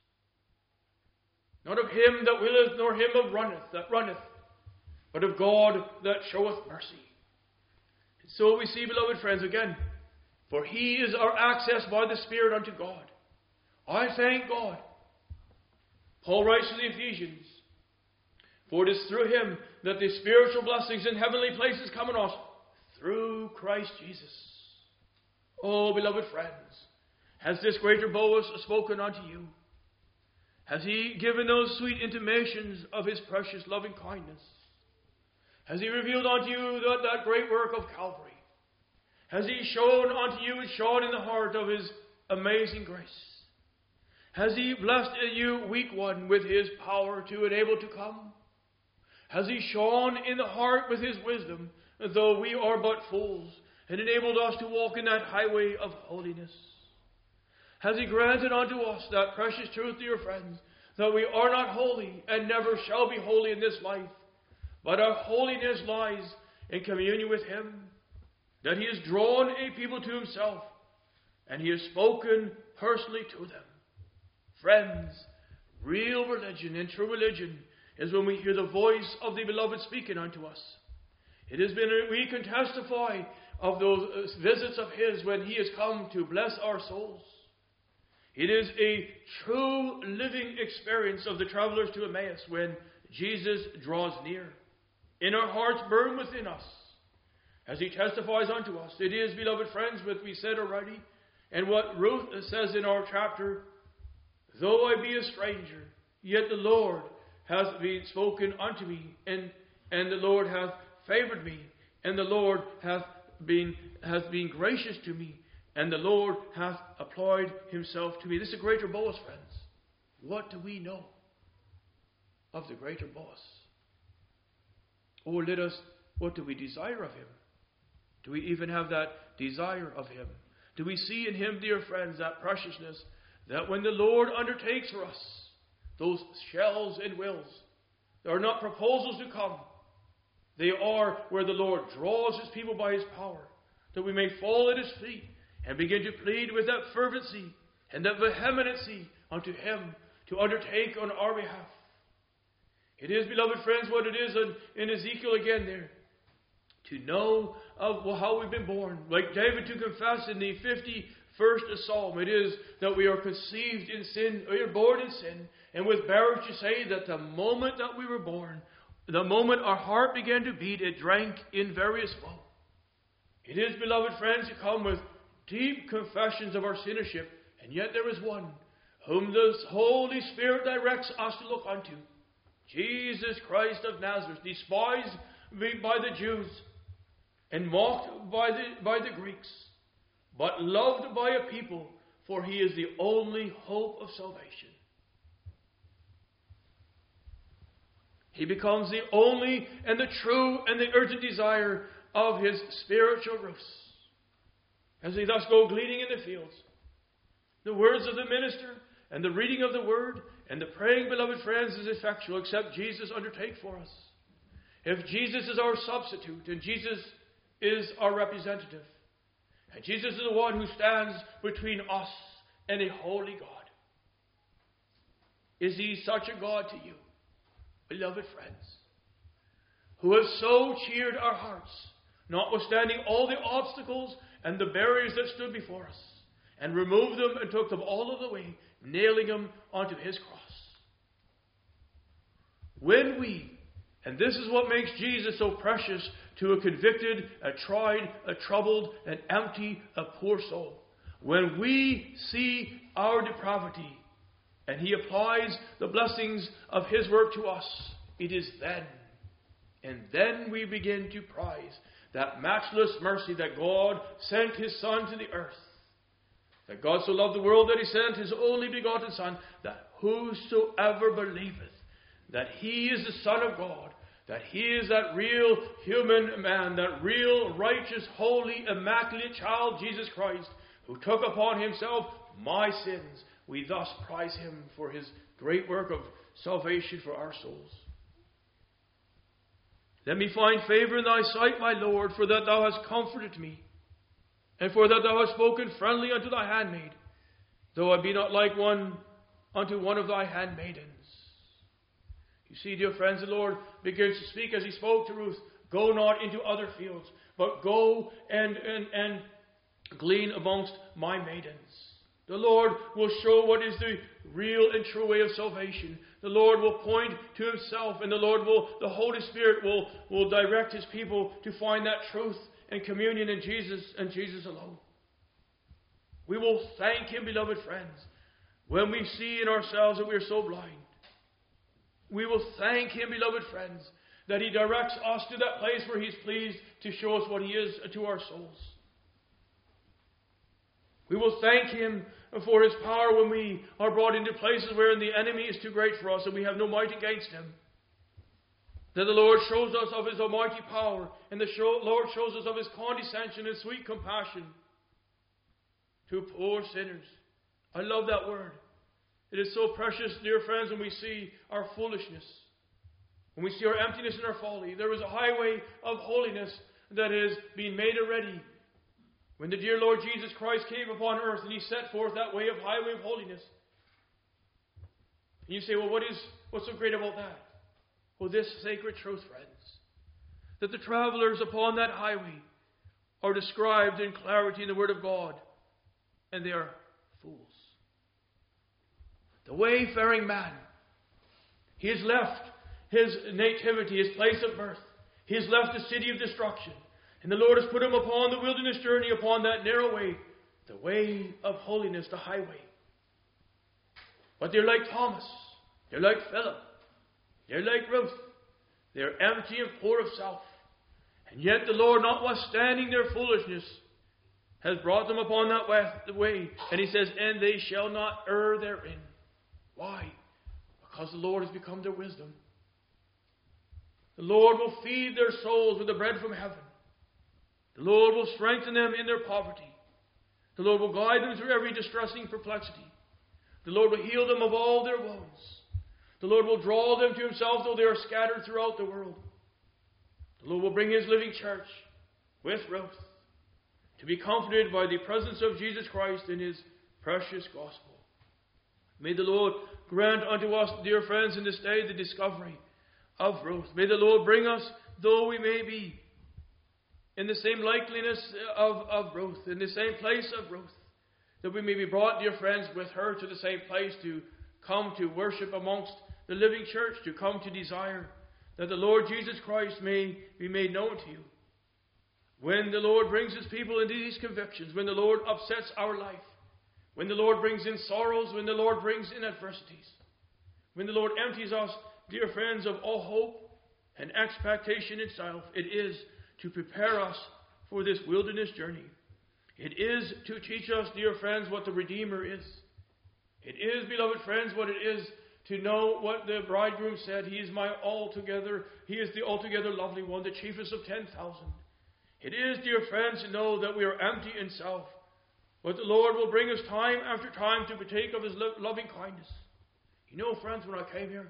Not of him that willeth, nor him that runneth, but of God that showeth mercy. And so we see, beloved friends, again, for he is our access by the Spirit unto God. I thank God. Paul writes to the Ephesians, for it is through him that the spiritual blessings in heavenly places come on us, through Christ Jesus. Oh, beloved friends, has this greater Boaz spoken unto you? Has he given those sweet intimations of his precious loving kindness? Has he revealed unto you that great work of Calvary? Has he shown unto you and shone in the heart of his amazing grace? Has he blessed you, weak one, with his power to enable to come? Has he shone in the heart with his wisdom, though we are but fools, and enabled us to walk in that highway of holiness? Has he granted unto us that precious truth, dear friends, that we are not holy and never shall be holy in this life, but our holiness lies in communion with him, that he has drawn a people to himself, and he has spoken personally to them. Friends, real religion and true religion is when we hear the voice of the beloved speaking unto us. It has been, we can testify of those visits of his when he has come to bless our souls. It is a true living experience of the travelers to Emmaus when Jesus draws near. And our hearts burn within us as he testifies unto us. It is, beloved friends, what we said already, and what Ruth says in our chapter, though I be a stranger, yet the Lord hath been spoken unto me, and the Lord hath favored me, and the Lord hath been gracious to me, and the Lord hath applied himself to me. This is a greater Boaz, friends. What do we know of the greater Boaz? Or what do we desire of him? Do we even have that desire of him? Do we see in him, dear friends, that preciousness, that when the Lord undertakes for us those shells and wills, they are not proposals to come. They are where the Lord draws his people by his power, that we may fall at his feet and begin to plead with that fervency and that vehemency unto him to undertake on our behalf. It is, beloved friends, what it is in Ezekiel again there, to know of how we've been born. Like David to confess in the 51st Psalm, it is that we are conceived in sin, we are born in sin. And with Baruch to say that the moment that we were born, the moment our heart began to beat, it drank in various woe. It is, beloved friends, to come with deep confessions of our sinnership, and yet there is one whom the Holy Spirit directs us to look unto, Jesus Christ of Nazareth, despised by the Jews and mocked by the Greeks, but loved by a people, for he is the only hope of salvation. He becomes the only and the true and the urgent desire of his spiritual roots. As they thus go gleaning in the fields, the words of the minister and the reading of the word and the praying, beloved friends, is effectual except Jesus undertake for us. If Jesus is our substitute and Jesus is our representative, and Jesus is the one who stands between us and a holy God, is he such a God to you, beloved friends, who has so cheered our hearts, notwithstanding all the obstacles and the barriers that stood before us, and removed them and took them all of the way, nailing them onto his cross? When we And this is what makes Jesus so precious to a convicted, a tried, a troubled, an empty, a poor soul. When we see our depravity and He applies the blessings of His work to us, it is then, and then we begin to prize that matchless mercy that God sent His Son to the earth. That God so loved the world that He sent His only begotten Son, that whosoever believeth that He is the Son of God, that He is that real human man, that real righteous, holy, immaculate child, Jesus Christ, who took upon Himself my sins, we thus prize Him for His great work of salvation for our souls. Let me find favor in Thy sight, my Lord, for that Thou hast comforted me, and for that Thou hast spoken friendly unto Thy handmaid, though I be not like one unto one of Thy handmaidens. You see, dear friends, the Lord begins to speak as He spoke to Ruth. Go not into other fields, but go and glean amongst my maidens. The Lord will show what is the real and true way of salvation. The Lord will point to Himself, and the Holy Spirit will direct His people to find that truth and communion in Jesus and Jesus alone. We will thank Him, beloved friends, when we see in ourselves that we are so blind. We will thank Him, beloved friends, that He directs us to that place where He is pleased to show us what He is to our souls. We will thank Him for His power when we are brought into places wherein the enemy is too great for us and we have no might against him. That the Lord shows us of His almighty power, and the Lord shows us of His condescension and sweet compassion to poor sinners. I love that word. It is so precious, dear friends, when we see our foolishness, when we see our emptiness and our folly. There is a highway of holiness that is being made already. When the dear Lord Jesus Christ came upon earth and He set forth that highway of holiness. And you say, well, what's so great about that? Well, this sacred truth, friends, that the travelers upon that highway are described in clarity in the Word of God, and they are fools. The wayfaring man, he has left his nativity, his place of birth. He has left the city of destruction. And the Lord has put him upon the wilderness journey, upon that narrow way, the way of holiness, the highway. But they're like Thomas. They're like Philip. They're like Ruth. They're empty and poor of self. And yet the Lord, notwithstanding their foolishness, has brought them upon that way. And He says, and they shall not err therein. Why? Because the Lord has become their wisdom. The Lord will feed their souls with the bread from heaven. The Lord will strengthen them in their poverty. The Lord will guide them through every distressing perplexity. The Lord will heal them of all their woes. The Lord will draw them to Himself, though they are scattered throughout the world. The Lord will bring His living church with Ruth to be comforted by the presence of Jesus Christ in His precious gospel. May the Lord grant unto us, dear friends, in this day the discovery of Ruth. May the Lord bring us, though we may be in the same likeliness of Ruth, in the same place of Ruth, that we may be brought, dear friends, with her to the same place to come to worship amongst the living church, to come to desire that the Lord Jesus Christ may be made known to you. When the Lord brings His people into these convictions, when the Lord upsets our life, when the Lord brings in sorrows, when the Lord brings in adversities, when the Lord empties us, dear friends, of all hope and expectation in self, it is to prepare us for this wilderness journey. It is to teach us, dear friends, what the Redeemer is. It is, beloved friends, what it is to know what the bridegroom said. He is the altogether lovely one, the chiefest of 10,000. It is, dear friends, to know that we are empty in self, but the Lord will bring us time after time to partake of His loving kindness. You know, friends, when I came here,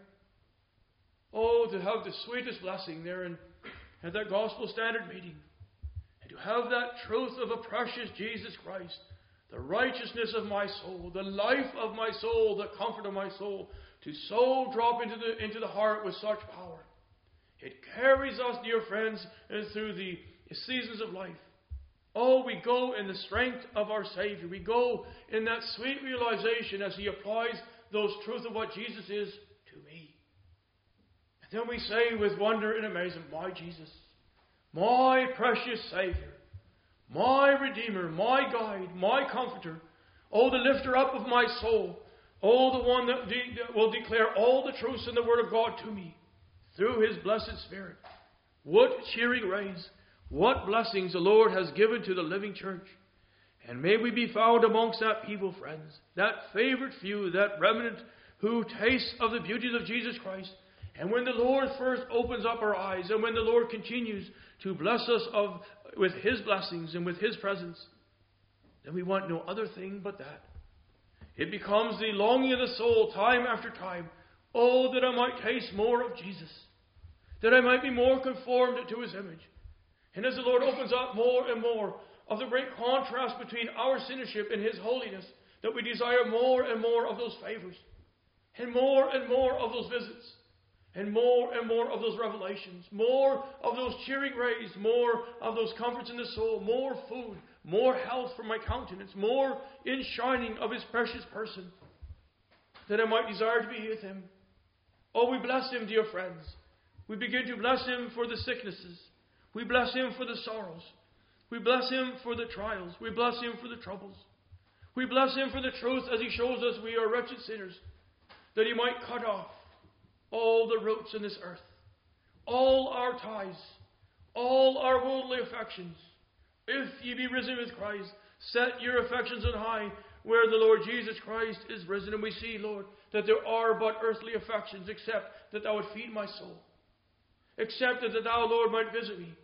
to have the sweetest blessing there at that Gospel Standard meeting, and to have that truth of a precious Jesus Christ, the righteousness of my soul, the life of my soul, the comfort of my soul, to so drop into the heart with such power. It carries us, dear friends, through the seasons of life. We go in the strength of our Savior. We go in that sweet realization as He applies those truths of what Jesus is to me. And Then we say with wonder and amazement, my Jesus, my precious Savior, my Redeemer, my Guide, my Comforter, oh, the lifter up of my soul, oh, the one that will declare all the truths in the Word of God to me through His blessed Spirit. What cheering rays, what blessings the Lord has given to the living church. And may we be found amongst that people, friends, that favored few, that remnant who taste of the beauties of Jesus Christ. And when the Lord first opens up our eyes, and when the Lord continues to bless us with His blessings and with His presence, then we want no other thing but that. It becomes the longing of the soul time after time. Oh, that I might taste more of Jesus, that I might be more conformed to His image. And as the Lord opens up more and more of the great contrast between our sinnership and His holiness, that we desire more and more of those favors, and more of those visits, and more of those revelations, more of those cheering rays, more of those comforts in the soul, more food, more health for my countenance, more inshining of His precious person, that I might desire to be with Him. Oh, we bless Him, dear friends. We begin to bless Him for the sicknesses. We bless Him for the sorrows. We bless Him for the trials. We bless Him for the troubles. We bless Him for the truth as He shows us we are wretched sinners, that He might cut off all the roots in this earth, all our ties, all our worldly affections. If ye be risen with Christ, set your affections on high, where the Lord Jesus Christ is risen. And we see, Lord, that there are but earthly affections, except that Thou would feed my soul, except that Thou, Lord, might visit me,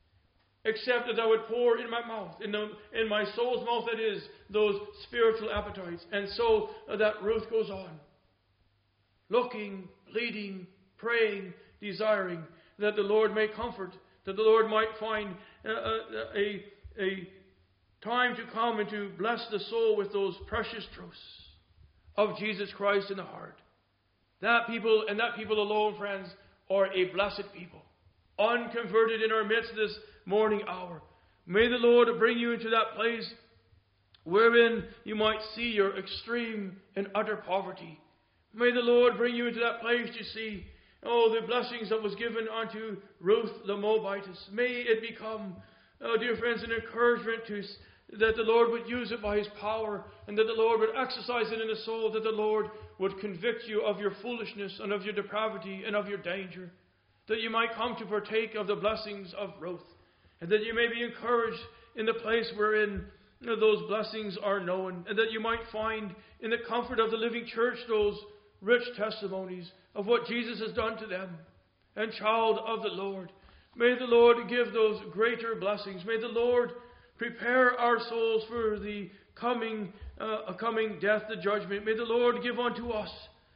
except that Thou would pour in my mouth, in my soul's mouth, that is, those spiritual appetites. And so that Ruth goes on, looking, pleading, praying, desiring that the Lord may comfort, that the Lord might find a time to come and to bless the soul with those precious truths of Jesus Christ in the heart. That people, and that people alone, friends, are a blessed people, unconverted in our midst this morning hour. May the Lord bring you into that place wherein you might see your extreme and utter poverty. May the Lord bring you into that place to see, the blessings that was given unto Ruth the Moabitess. May it become, dear friends, an encouragement that the Lord would use it by His power, and that the Lord would exercise it in the soul, that the Lord would convict you of your foolishness and of your depravity and of your danger, that you might come to partake of the blessings of Ruth, and that you may be encouraged in the place wherein those blessings are known, and that you might find in the comfort of the living church those rich testimonies of what Jesus has done to them. And child of the Lord, may the Lord give those greater blessings. May the Lord prepare our souls for the coming death, the judgment. May the Lord give unto us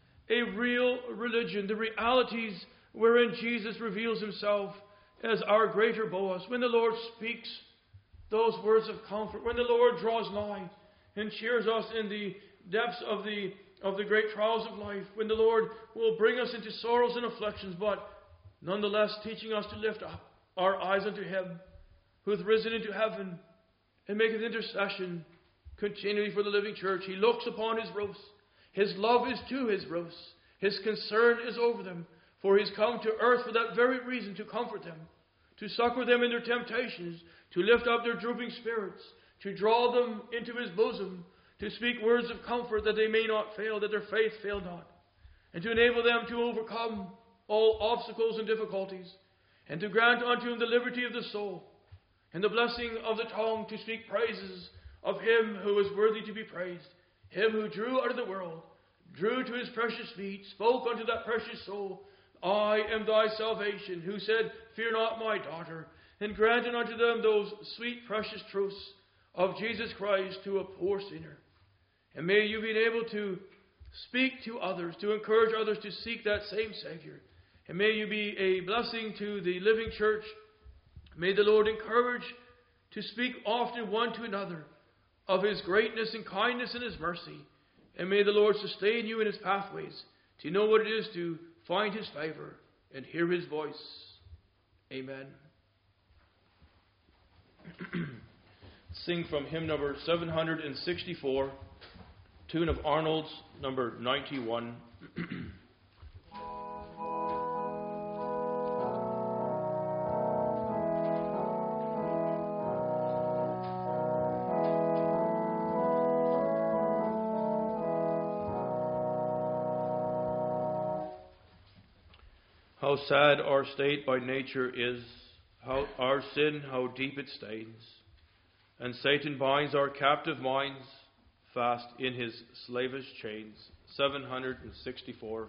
a real religion, the realities wherein Jesus reveals Himself as our greater Boaz. When the Lord speaks those words of comfort, when the Lord draws nigh and cheers us in the depths of the great trials of life, when the Lord will bring us into sorrows and afflictions, but nonetheless teaching us to lift up our eyes unto Him who hath risen into heaven and maketh intercession continually for the living church. He looks upon His roofs. His love is to His roofs. His concern is over them. For He's come to earth for that very reason, to comfort them, to succor them in their temptations, to lift up their drooping spirits, to draw them into His bosom, to speak words of comfort that they may not fail, that their faith fail not, and to enable them to overcome all obstacles and difficulties, and to grant unto them the liberty of the soul, and the blessing of the tongue to speak praises of Him who is worthy to be praised, Him who drew out of the world, drew to His precious feet, spoke unto that precious soul, I am thy salvation, who said, Fear not, my daughter, and granted unto them those sweet precious truths of Jesus Christ to a poor sinner. And may you be able to speak to others, to encourage others to seek that same Savior. And may you be a blessing to the living church. May the Lord encourage to speak often one to another of His greatness and kindness and His mercy. And may the Lord sustain you in His pathways to know what it is to find His favor and hear His voice. Amen. Sing from hymn number 764, tune of Arnold's, number 91. How sad our state by nature is, how our sin, how deep it stains. And Satan binds our captive minds fast in his slavish chains. 764.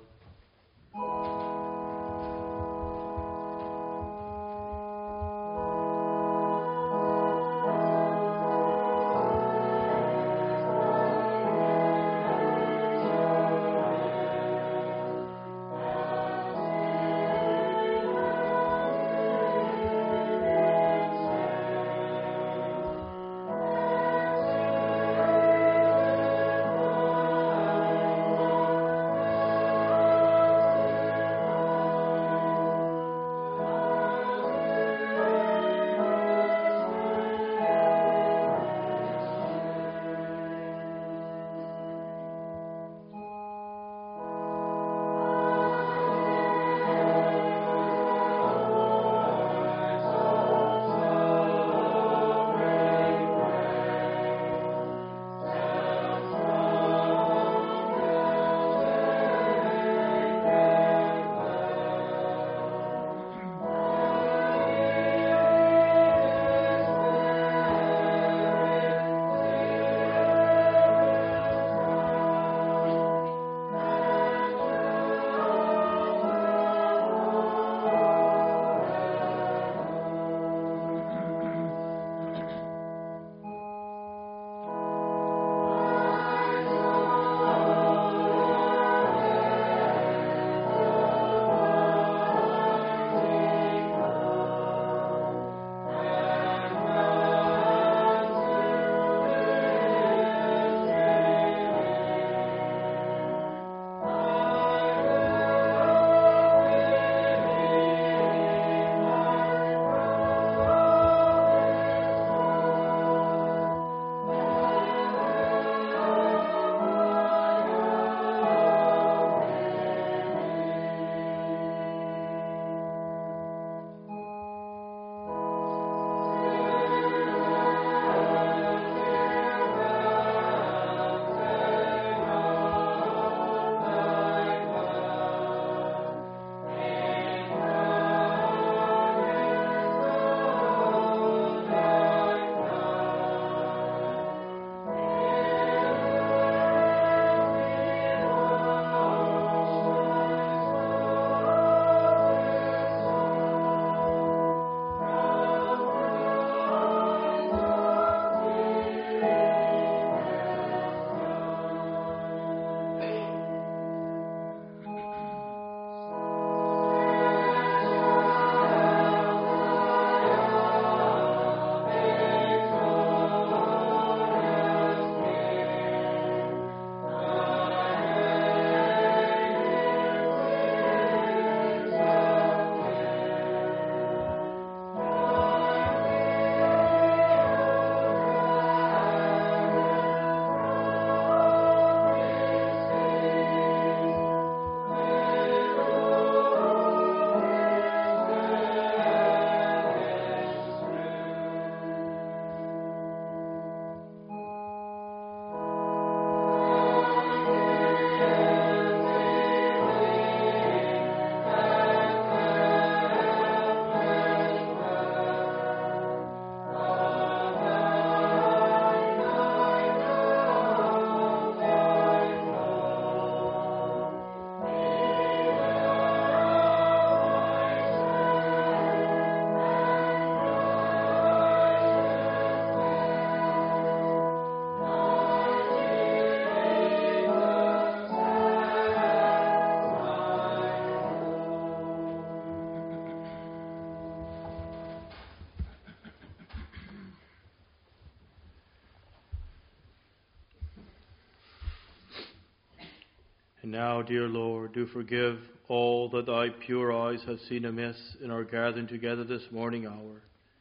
And now, dear Lord, do forgive all that thy pure eyes have seen amiss in our gathering together this morning hour.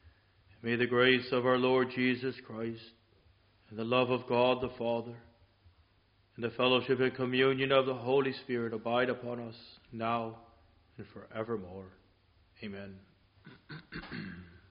And may the grace of our Lord Jesus Christ, and the love of God the Father, and the fellowship and communion of the Holy Spirit abide upon us now and forevermore. Amen.